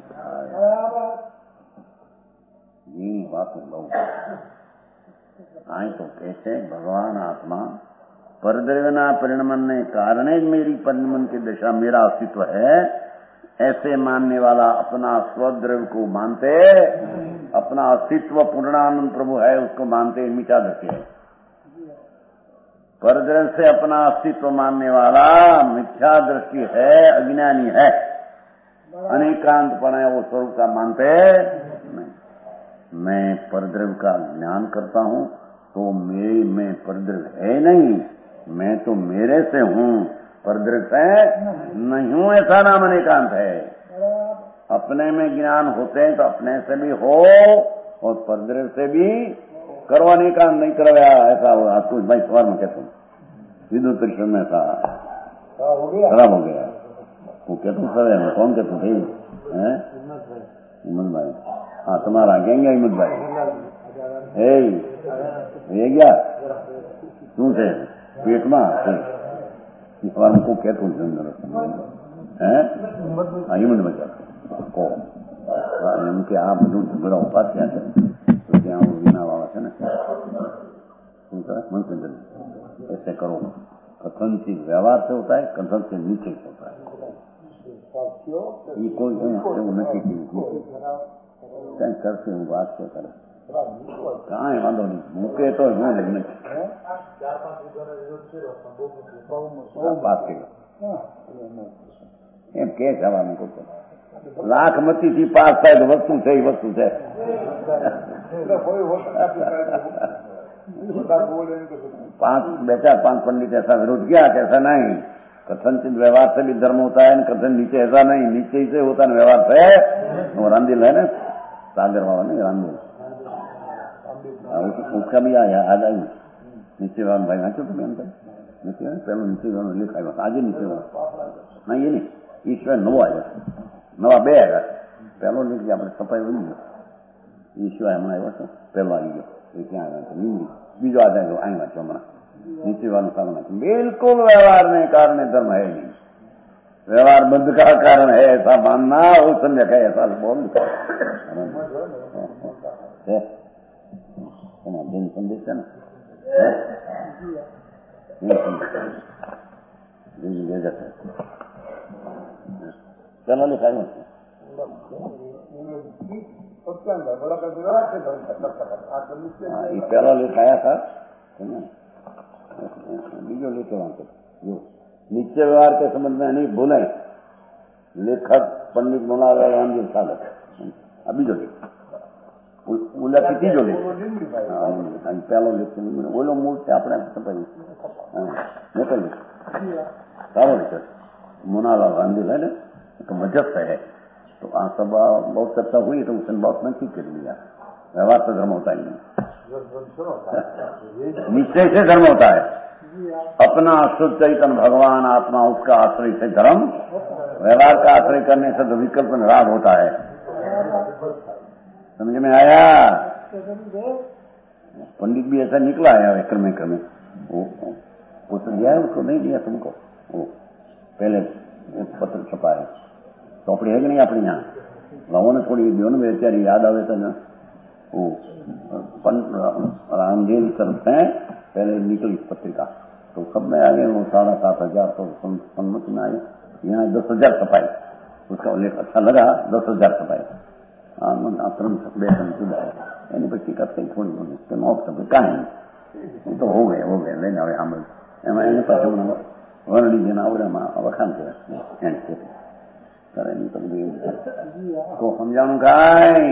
ये बात बहुत आई तो कैसे भगवान आत्मा परद्रव्यना परिणमन ने कारणे मेरी परिणमन की दशा मेरा अस्तित्व है, ऐसे मानने वाला अपना स्वद्रव्य को मानते, अपना अस्तित्व पूर्णानंद प्रभु है उसको मानते मिटा दृष्टि है। परद्रव्य से अपना अस्तित्व मानने वाला मिथ्या दृष्टि है, अज्ञानी है, अनेकांतपन है वो स्वरूप का मानते नहीं। मैं परद्रव्य का ज्ञान करता हूं तो मेरे में परद्रव्य है नहीं, मैं तो मेरे से हूं, परद्रव्य से नहीं हूं, ऐसा नाम अनेकांत है। अपने में ज्ञान होते हैं तो अपने से भी हो और परद्रव्य से भी करो, अनेकांत नहीं करवाया ऐसा हो। आज कुछ भाई सवार में कहता हूँ विद्युत परिषद में ऐसा खराब हो गया, वो कहता सर है कौन कहते थे हिम्मत भाई, हाँ तुम्हारा कहेंगे हिम्मत भाई ये क्या तू से पेट में को कहते है हिम्मत भाई को એમ કે આ બધું ઝઘડા ઉભા થયા છે તો ત્યાં હું વિનાવાળા છે ને શું કરે મનસુંદર ऐसे करो, कथन चीज व्यवहार से होता है, कथन से नीचे से होता है, ये कोई नहीं कहीं करते हूँ बात से करे कहाँ है वांधो नहीं मूके तो हूँ लग्न बात એમ કે જવાનું કોઈ લાખ મતી થી પાસ થાય તો વસ્તુ છે વસ્તુ છે पांच बेटा पांच पंडित ऐसा विरोध किया कि ऐसा नहीं, कथनचित व्यवहार से भी धर्म होता है, कथन नीचे ऐसा नहीं, नीचे ही से होता है व्यवहार से। वो रामदिल है ना सागर बाबा नहीं रामदिल, उसका भी आया आ जाए नीचे वाला भाई नाचो तुम्हें अंतर नीचे पहले नीचे वाला लिखा है आज नीचे वाला ना ये नहीं ईश्वर नवो आया नवा बे आया पहलो लिख दिया अपने सफाई बनी ईश्वर हमारा आया पहलो आई गयो ये क्या आया बीजो आ जाएगा आई वाचो हमारा नीचे वाला सामना बिल्कुल व्यवहार में कारण धर्म है नहीं, व्यवहार बंद का कारण है ऐसा मानना वो समझ है ऐसा बोल दिन संदेश है ना चलो लिखाई मत पहला लिखाया था बीजो लेके वहां तक नित्य व्यवहार के संबंध में नहीं बोले लेखक पंडित मोनालाल रामजी साधक अभी जो बोला कितनी जो ले पहलो लेख बोलो मूल से अपने निकल सारो लिख मोनालाल रामजी है ना तो मजब है तो आ सब बहुत चर्चा हुई तो उसने बहुत में ठीक कर लिया व्यवहार से धर्म होता ही नहीं निश्चय से धर्म होता है अपना शुद्ध चैतन्य भगवान आत्मा उसका आश्रय से धर्म व्यवहार का आश्रय करने से तो विकल्प निराश होता है समझ में आया पंडित भी ऐसा निकला है क्रमे क्रमे वो वो तो दिया है उसको नहीं दिया तुमको वो पहले पत्र छपा है ચોપડી है कि नहीं अपनी यहाँ लोगों ने थोड़ी दियो ने बेचारी याद आवे तो ना वो रामदेव तरफ से पहले निकली पत्रिका तो सब में आ गए वो साढ़ा सात हजार तो सम्मत में आए यहाँ दस हजार छपाई उसका उल्लेख अच्छा लगा दस हजार छपाई એની પછી કઈ થોડી ઘણી નોક તો કાંઈ એ તો હો ગયા હો ગયા લઈને હવે આમ એમાં એને પાછું વર્ણી જેના આવડામાં વખાણ કરે કરે નહીં તો બધું તો સમજાણું કાંઈ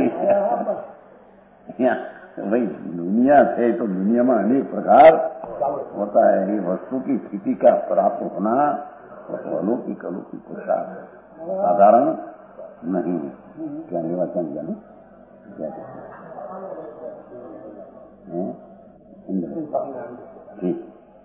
भाई दुनिया है तो दुनिया में अनेक प्रकार होता है ये वस्तु की स्थिति का प्राप्त होना अलौकिक अलौकिक पुरुषार्थ साधारण नहीं क्या निर्वाचन जाने क्या ठीक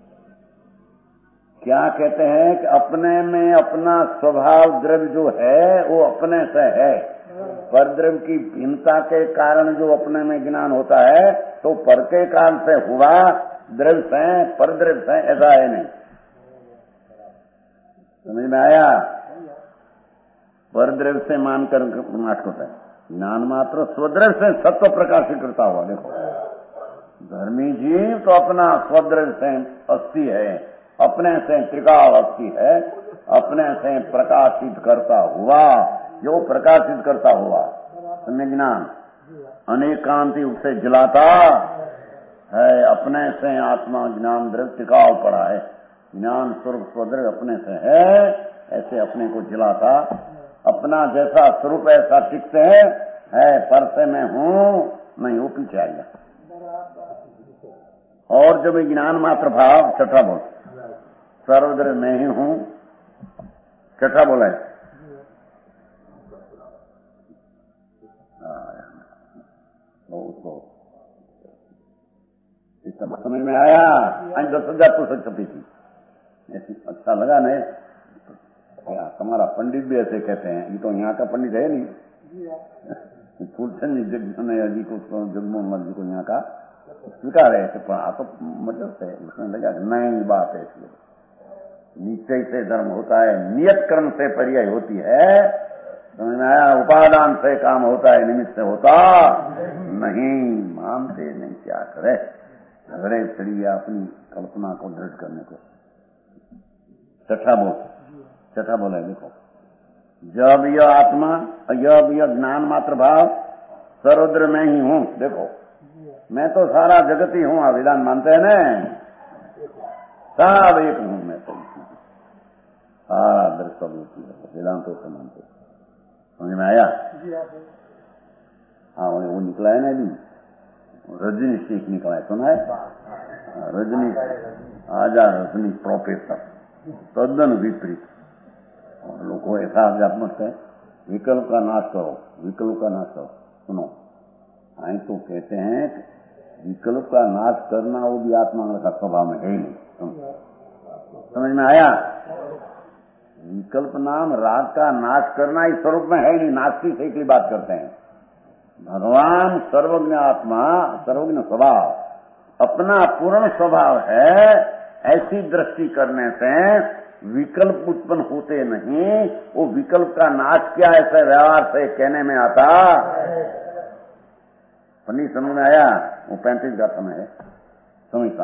क्या कहते हैं कि अपने में अपना स्वभाव द्रव्य जो है वो अपने से है पर द्रव्य की भिन्नता के कारण जो अपने में ज्ञान होता है तो पर के कारण से हुआ द्रव्य से पर द्रव्य से ऐसा है नहीं समझ में आया पर द्रव्य से मानकर नाश होता है ज्ञान मात्र स्वद्रव्य से सत्व प्रकाशित करता हुआ देखो धर्मी जीव तो अपना स्वद्रव्य से अस्थि है अपने से त्रिकाल अस्थि है अपने से प्रकाशित करता हुआ जो प्रकाशित करता हुआ समय ज्ञान अनेकांति से जलाता है अपने से आत्मा ज्ञान द्रव्य टिकाव पड़ा है ज्ञान स्वरूप स्वद्रव्य अपने से है ऐसे अपने को जलाता अपना जैसा स्वरूप ऐसा टिकते है, है पर से मैं हूँ नहीं वो पीछे आएगा और जब ज्ञान मात्र भाव छठा बोल सर्वद्र मैं ही हूँ छठा बोला है उसको इसका समझ में आया आज दस हजार पुस्तक छपी थी अच्छा लगा नहीं तुम्हारा पंडित भी ऐसे कहते हैं ये तो यहाँ का पंडित है नहीं फूलचंद जी को जगमोहन जी को यहाँ का स्वीकार है तो मतलब से उसमें लगा नई बात है इसलिए निश्चय से धर्म होता है नियत कर्म से पर्याय होती है समझ में आया उपादान से काम होता है निमित्त से होता नहीं मानते नहीं क्या करे झगड़े चढ़िए अपनी कल्पना को दृढ़ करने को छठा बोल छठा बोला देखो जब यह आत्मा जब यह ज्ञान मात्र भाव सर्वद्र में ही हूँ देखो मैं तो सारा जगत ही हूँ विधान मानते हैं ना सब एक हूँ मैं तो सारा दृश्य वेदांतों से मानते समझ में आया हाँ वो निकला है ना अभी रजनी शेख निकला है सुना है रजनी आजा रजनी प्रोफेसर तद्दन विपरीत लोग ऐसा अध्यात्मक है विकल्प का नाश करो विकल्प का नाश करो सुनो आई तो कहते हैं विकल्प का नाश करना वो भी आत्मा का स्वभाव में है ही नहीं समझ में आया विकल्प नाम राग का नाश करना इस स्वरूप में है नहीं नास्तिक से की बात करते हैं भगवान सर्वज्ञ आत्मा सर्वज्ञ स्वभाव अपना पूर्ण स्वभाव है ऐसी दृष्टि करने से विकल्प उत्पन्न होते नहीं वो विकल्प का नाश क्या ऐसे व्यवहार से कहने में आता पंडित समझ में आया वो पैंतीस गाथा में है समझता।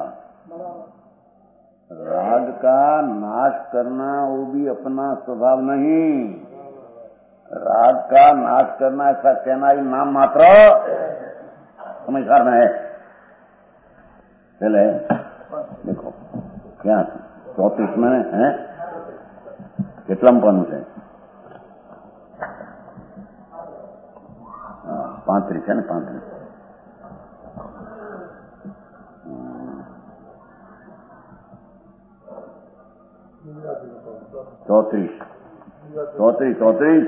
राग का नाश करना वो भी अपना स्वभाव नहीं। राग का नाश करना ऐसा कहना ही नाम मात्र समझदार में है। चले देखो क्या चौतीस में है કેટલામ પાનું છે? પાંત્રીસ છે ને? પાંત્રીસ ચોત્રીસ ચોત્રીસ ચોત્રીસ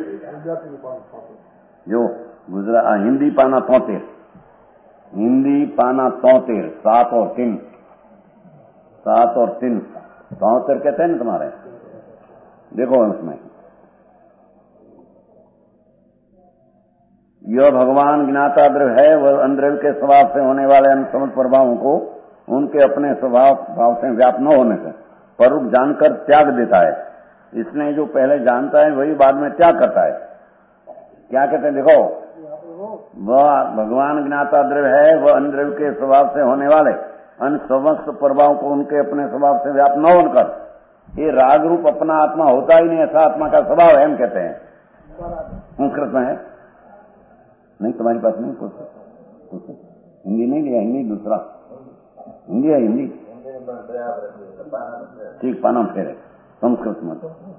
જો ગુજરાત हिंदी पाना तोतेर, हिंदी पाना तोतेर, सात और तीन, सात और तीन तोतेर कहते हैं ना तुम्हारे। देखो उसमें यह भगवान ज्ञाता द्रव्य है, वह अनद्रव्य के स्वभाव से होने वाले अनुसमत प्रभावों को उनके अपने स्वभाव भाव से व्याप्त न होने से स्वरूप जानकर त्याग देता है। इसलिए जो पहले जानता है वही बाद में त्याग करता है। क्या कहते हैं? देखो, वह भगवान ज्ञाता द्रव्य है, वह अनद्रव्य के स्वभाव से होने वाले अन समस्त प्रभावों को उनके अपने स्वभाव से व्याप्त न होकर ये राग रूप अपना आत्मा होता ही नहीं, ऐसा आत्मा का स्वभाव है, हम कहते हैं। संस्कृत में है नहीं? तुम्हारी पास नहीं? कुछ हिंदी नहीं लिया? हिंदी दूसरा हिंदी है, हिंदी ठीक पाना फेरे संस्कृत में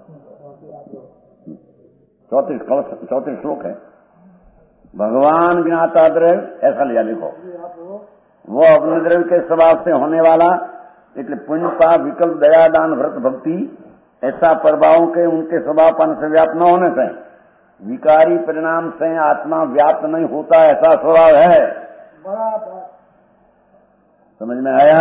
चौतीस चौतीस श्लोक है। भगवान ज्ञाता द्रव्य ऐसा लिया। देखो, वो अपने द्रव्य के स्वभाव से होने वाला એટલે पुण्य पाप विकल्प दया दान व्रत भक्ति ऐसा प्रभावों के उनके स्वभावपन से व्याप्त न होने से विकारी परिणाम से आत्मा व्याप्त नहीं होता, ऐसा स्वभाव है। समझ में आया?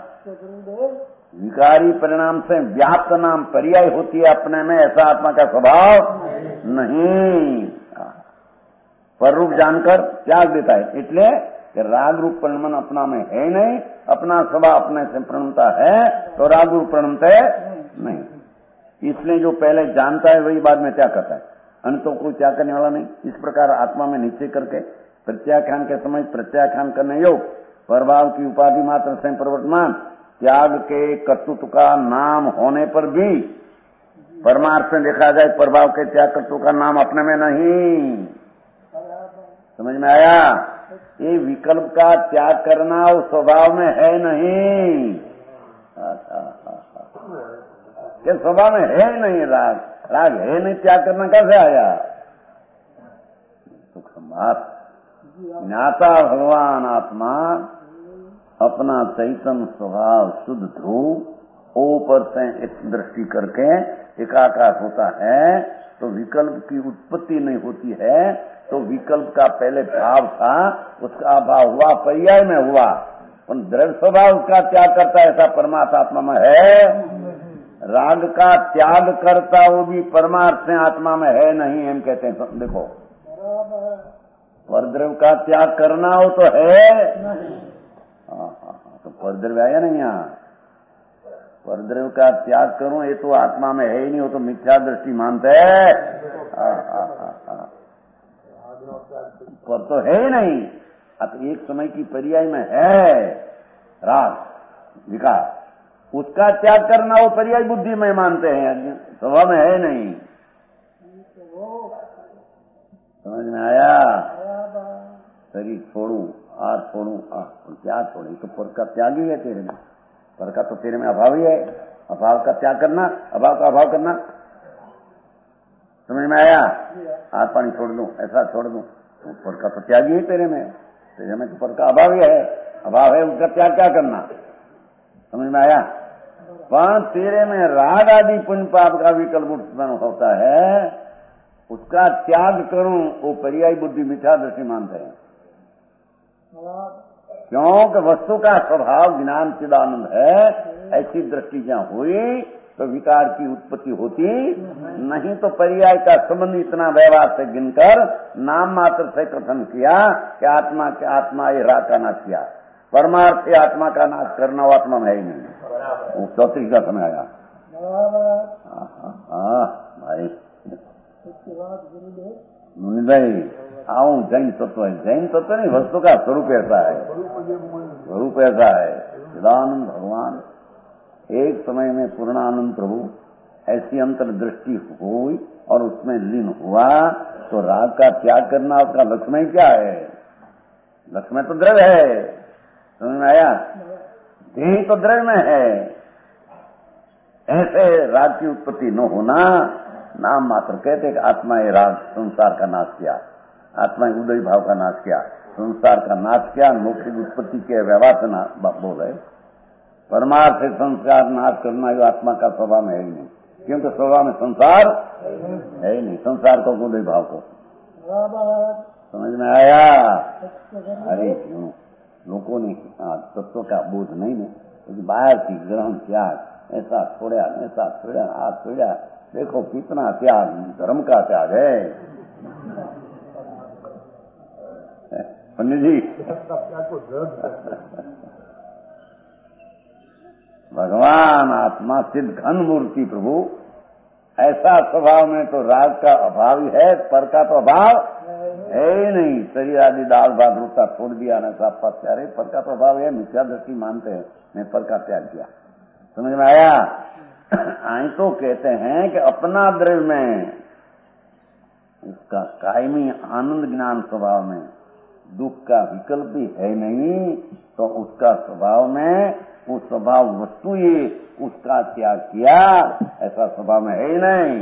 विकारी परिणाम से व्याप्त नाम पर्याय होती है अपने में, ऐसा आत्मा का स्वभाव नहीं। पर रूप जानकर त्याग देता है। इसलिए कि राग रूप परिणमन अपना में है नहीं, अपना स्वभाव अपने से प्रणमता है तो राग रूप प्रणमते नहीं। इसलिए जो पहले जानता है वही बाद में त्याग करता है, अन्य तो कोई त्याग करने वाला नहीं। इस प्रकार आत्मा में निश्चय करके प्रत्याख्यान के समय प्रत्याख्यान करने योग प्रभाव की उपाधि मात्र से प्रवर्तमान त्याग के कर्तृत्व का नाम होने पर भी परमार्थ में देखा जाए प्रभाव के त्याग कर्तृत्व का नाम अपने में नहीं। समझ में आया? ये विकल्प का त्याग करना उस स्वभाव में है नहीं, के स्वभाव में है नहीं। राग राग है नहीं, त्याग करना कैसे आया? सुख संभात ज्ञाता भगवान आत्मा अपना चैतन्य स्वभाव शुद्ध ध्रुव ऊपर से एक दृष्टि करके एकाकार होता है तो विकल्प की उत्पत्ति नहीं होती है। तो विकल्प का पहले भाव था, उसका अभाव हुआ, पर्याय में हुआ, उन द्रव्य स्वभाव उसका त्याग करता है, ऐसा परमात्मा आत्मा में है। राग का त्याग करता वो भी परमार्थ से आत्मा में है नहीं, हम कहते हैं। देखो, परद्रव्य का त्याग करना हो तो है, हाँ हाँ तो परद्रव्य आया नहीं यहाँ। परद्रव्य का त्याग करूं ये तो आत्मा में है ही नहीं, वो तो मिथ्या दृष्टि मानते है। पर तो है ही नहीं। अब एक समय की पर्याय में है राग विकार, उसका त्याग करना वो पर्याय बुद्धि में मानते हैं, स्वभाव में है नहीं। समझ में आया? शरीर छोड़ू, आर छोड़ू, क्या छोड़ू? तो पर का त्याग ही है तेरे में, पर का तो तेरे में अभाव ही है। अभाव का त्याग करना, अभाव का अभाव करना। समझ में आया? हाथ पानी छोड़ दूं, ऐसा छोड़ दूं, तो पर का तो त्याग ही है तेरे में। तेरे में तो पर का अभाव ही है, अभाव है, उसका त्याग क्या करना? समझ में आया? पर तेरे में राग आदि पुण्य पाप का विकल्प उत्पन्न होता है, उसका त्याग करूं वो पर्याय बुद्धि मिथ्या दृष्टि मानते हैं। क्योंकि वस्तु का स्वभाव ज्ञान चिदानंद है, ऐसी दृष्टि जहां हुई तो विकार की उत्पत्ति होती नहीं। तो पर्याय का संबंध इतना व्यवहार से गिनकर नाम मात्र से कथन किया कि आत्मा के आत्मा ये राग का नाश किया। परमार्थ आत्मा का नाश करना वो आत्मा में ही नहीं। वो चौतीस का समय आया। भाई मुनि भाई आऊं जैन तत्व है, जैन तत्व नहीं, वस्तु का स्वरूप ऐसा है, स्वरूप ऐसा है। चिदानंद भगवान एक समय में पूर्णानंद प्रभु ऐसी अंतर्दृष्टि हुई और उसमें लीन हुआ तो राग का त्याग करना उसका लक्ष्मण क्या है? लक्ष्मण तो द्रव्य है, समझ में आया? देह तो द्रव्य में है। ऐसे राग की उत्पत्ति न होना नाम मात्र। कहते कि आत्मा ये राग संसार का नाश किया, आत्मा उदय भाव का नाश किया, संसार का नाश किया, मोक्ष की उत्पत्ति के व्यवहार से बोल रहे। परमार्थ से संसार नाश करना ये आत्मा का स्वभाव में है ही नहीं, क्योंकि स्वभाव में संसार है ही नहीं। संसार को उदय भाव को समझ में आया? अरे क्यों लोगों ने तत्व का बोध नहीं है, बाहर की ग्रहण त्याग, ऐसा छोड़ा ऐसा छोड़ा हाथ छोड़ा, देखो कितना त्याग, धर्म का त्याग है। पंडित जी भगवान आत्मा सिद्ध घन मूर्ति प्रभु, ऐसा स्वभाव में तो राग का अभाव ही है, पर का तो अभाव है ही नहीं। शरीर आदि दाल भात रोटा छोड़ दिया ना साफ पास प्यारे, पर का तो अभाव है। मिथ्या दृष्टि मानते हैं, मैं पर का त्याग किया। समझ में आया? आई तो कहते हैं कि अपना द्रव्य में उसका कायमी आनंद ज्ञान स्वभाव में दुख का विकल्प भी है नहीं, तो उसका स्वभाव में वो स्वभाव वस्तु ही उसका त्याग किया, ऐसा स्वभाव में है ही नहीं।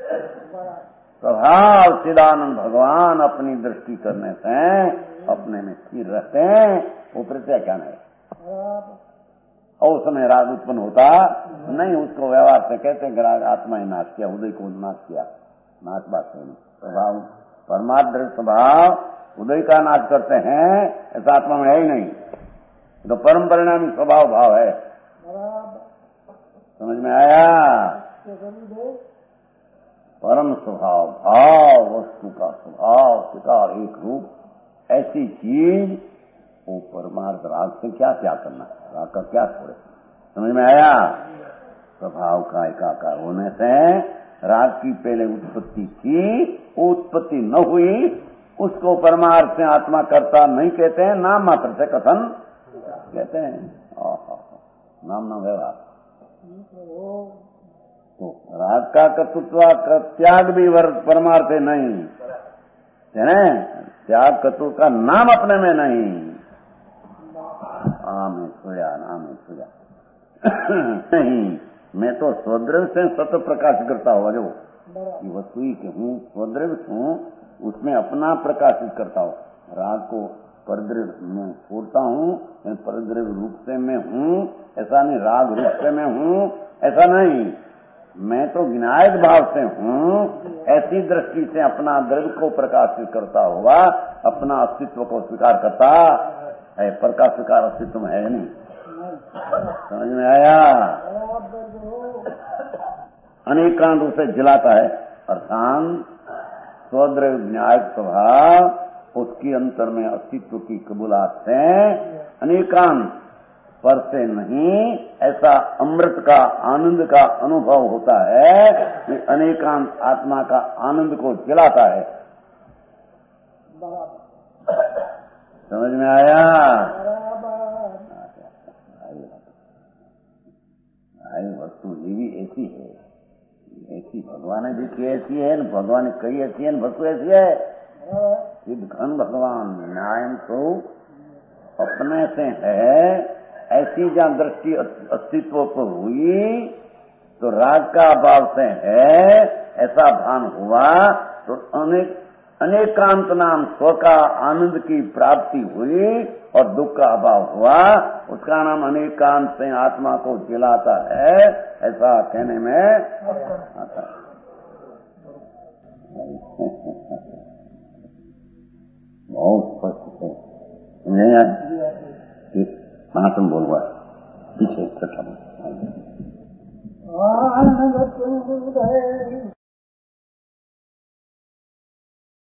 स्वभाव चिदानंद भगवान अपनी दृष्टि करने से अपने में स्थिर रहते हैं, वो प्रत्यय क्या नहीं। और उस समय राग उत्पन्न होता नहीं, उसको व्यवहार से कहते हैं राग आत्मा ही नाश किया, उदय को नाश किया। नाश बात है स्वभाव, परमात्म स्वभाव उदय का नाश करते हैं, ऐसा आत्मा में है ही नहीं। तो परम परिणामी स्वभाव भाव है। समझ में आया? परम स्वभाव भाव, वस्तु का स्वभाव विकार एक रूप, ऐसी चीज वो परमार्थ राग से क्या त्याग करना, राग का क्या छोड़े। समझ में आया? स्वभाव का एकाकार होने से राग की पहले उत्पत्ति थी, उत्पत्ति न हुई, उसको परमार्थ से आत्मा करता नहीं कहते हैं, नाम मात्र से कथन कहते हैं। नाम ना व्यवहार। तो राग का कर्तृत्व का त्याग भी परमार्थ नहीं है, त्याग कर्तृत्व का नाम अपने में नहीं। आम सोया नाम सोया नहीं, मैं तो स्वद्रव्य से सत्य प्रकाश करता हुआ जो वस्तु ही हूँ, स्वद्रव्य हूँ, उसमें अपना प्रकाशित करता हूँ। राग को परद्रव्य में छोड़ता हूँ, परद्रव्य रूप से मैं हूँ ऐसा नहीं, राग रूप से मैं हूँ ऐसा नहीं, मैं तो विनायक भाव से हूँ, ऐसी दृष्टि से अपना द्रव्य को प्रकाशित करता हुआ अपना अस्तित्व को स्वीकार करता है। पर का स्वीकार अस्तित्व में है नहीं। समझ में आया? अनेकांत उसे जिलाता है, अर्थात स्वद्रव्य विनायक स्वभाव उसकी अंतर में अस्तित्व की कबूलात से अनेकांत पर से नहीं, ऐसा अमृत का आनंद का अनुभव होता है कि अनेकांत आत्मा का आनंद को जिलाता है। समझ में आया? आई वस्तु ये भी ऐसी है, ऐसी भगवान ने देखी ऐसी है, भगवान ने कही ऐसी है, वस्तु ऐसी है। सिद्ध घन भगवान न्यायम तो अपने से है, ऐसी जहाँ दृष्टि अस्तित्व पर हुई तो राग का अभाव से है, ऐसा भान हुआ तो अनेक अनेकांत नाम स्व का आनंद की प्राप्ति हुई और दुख का अभाव हुआ, उसका नाम अनेकांत से आत्मा को जिलाता है, ऐसा कहने में आता है। बहुत स्पष्ट है, समझे? कहाँ तुम बोल रहा है? पीछे आनंद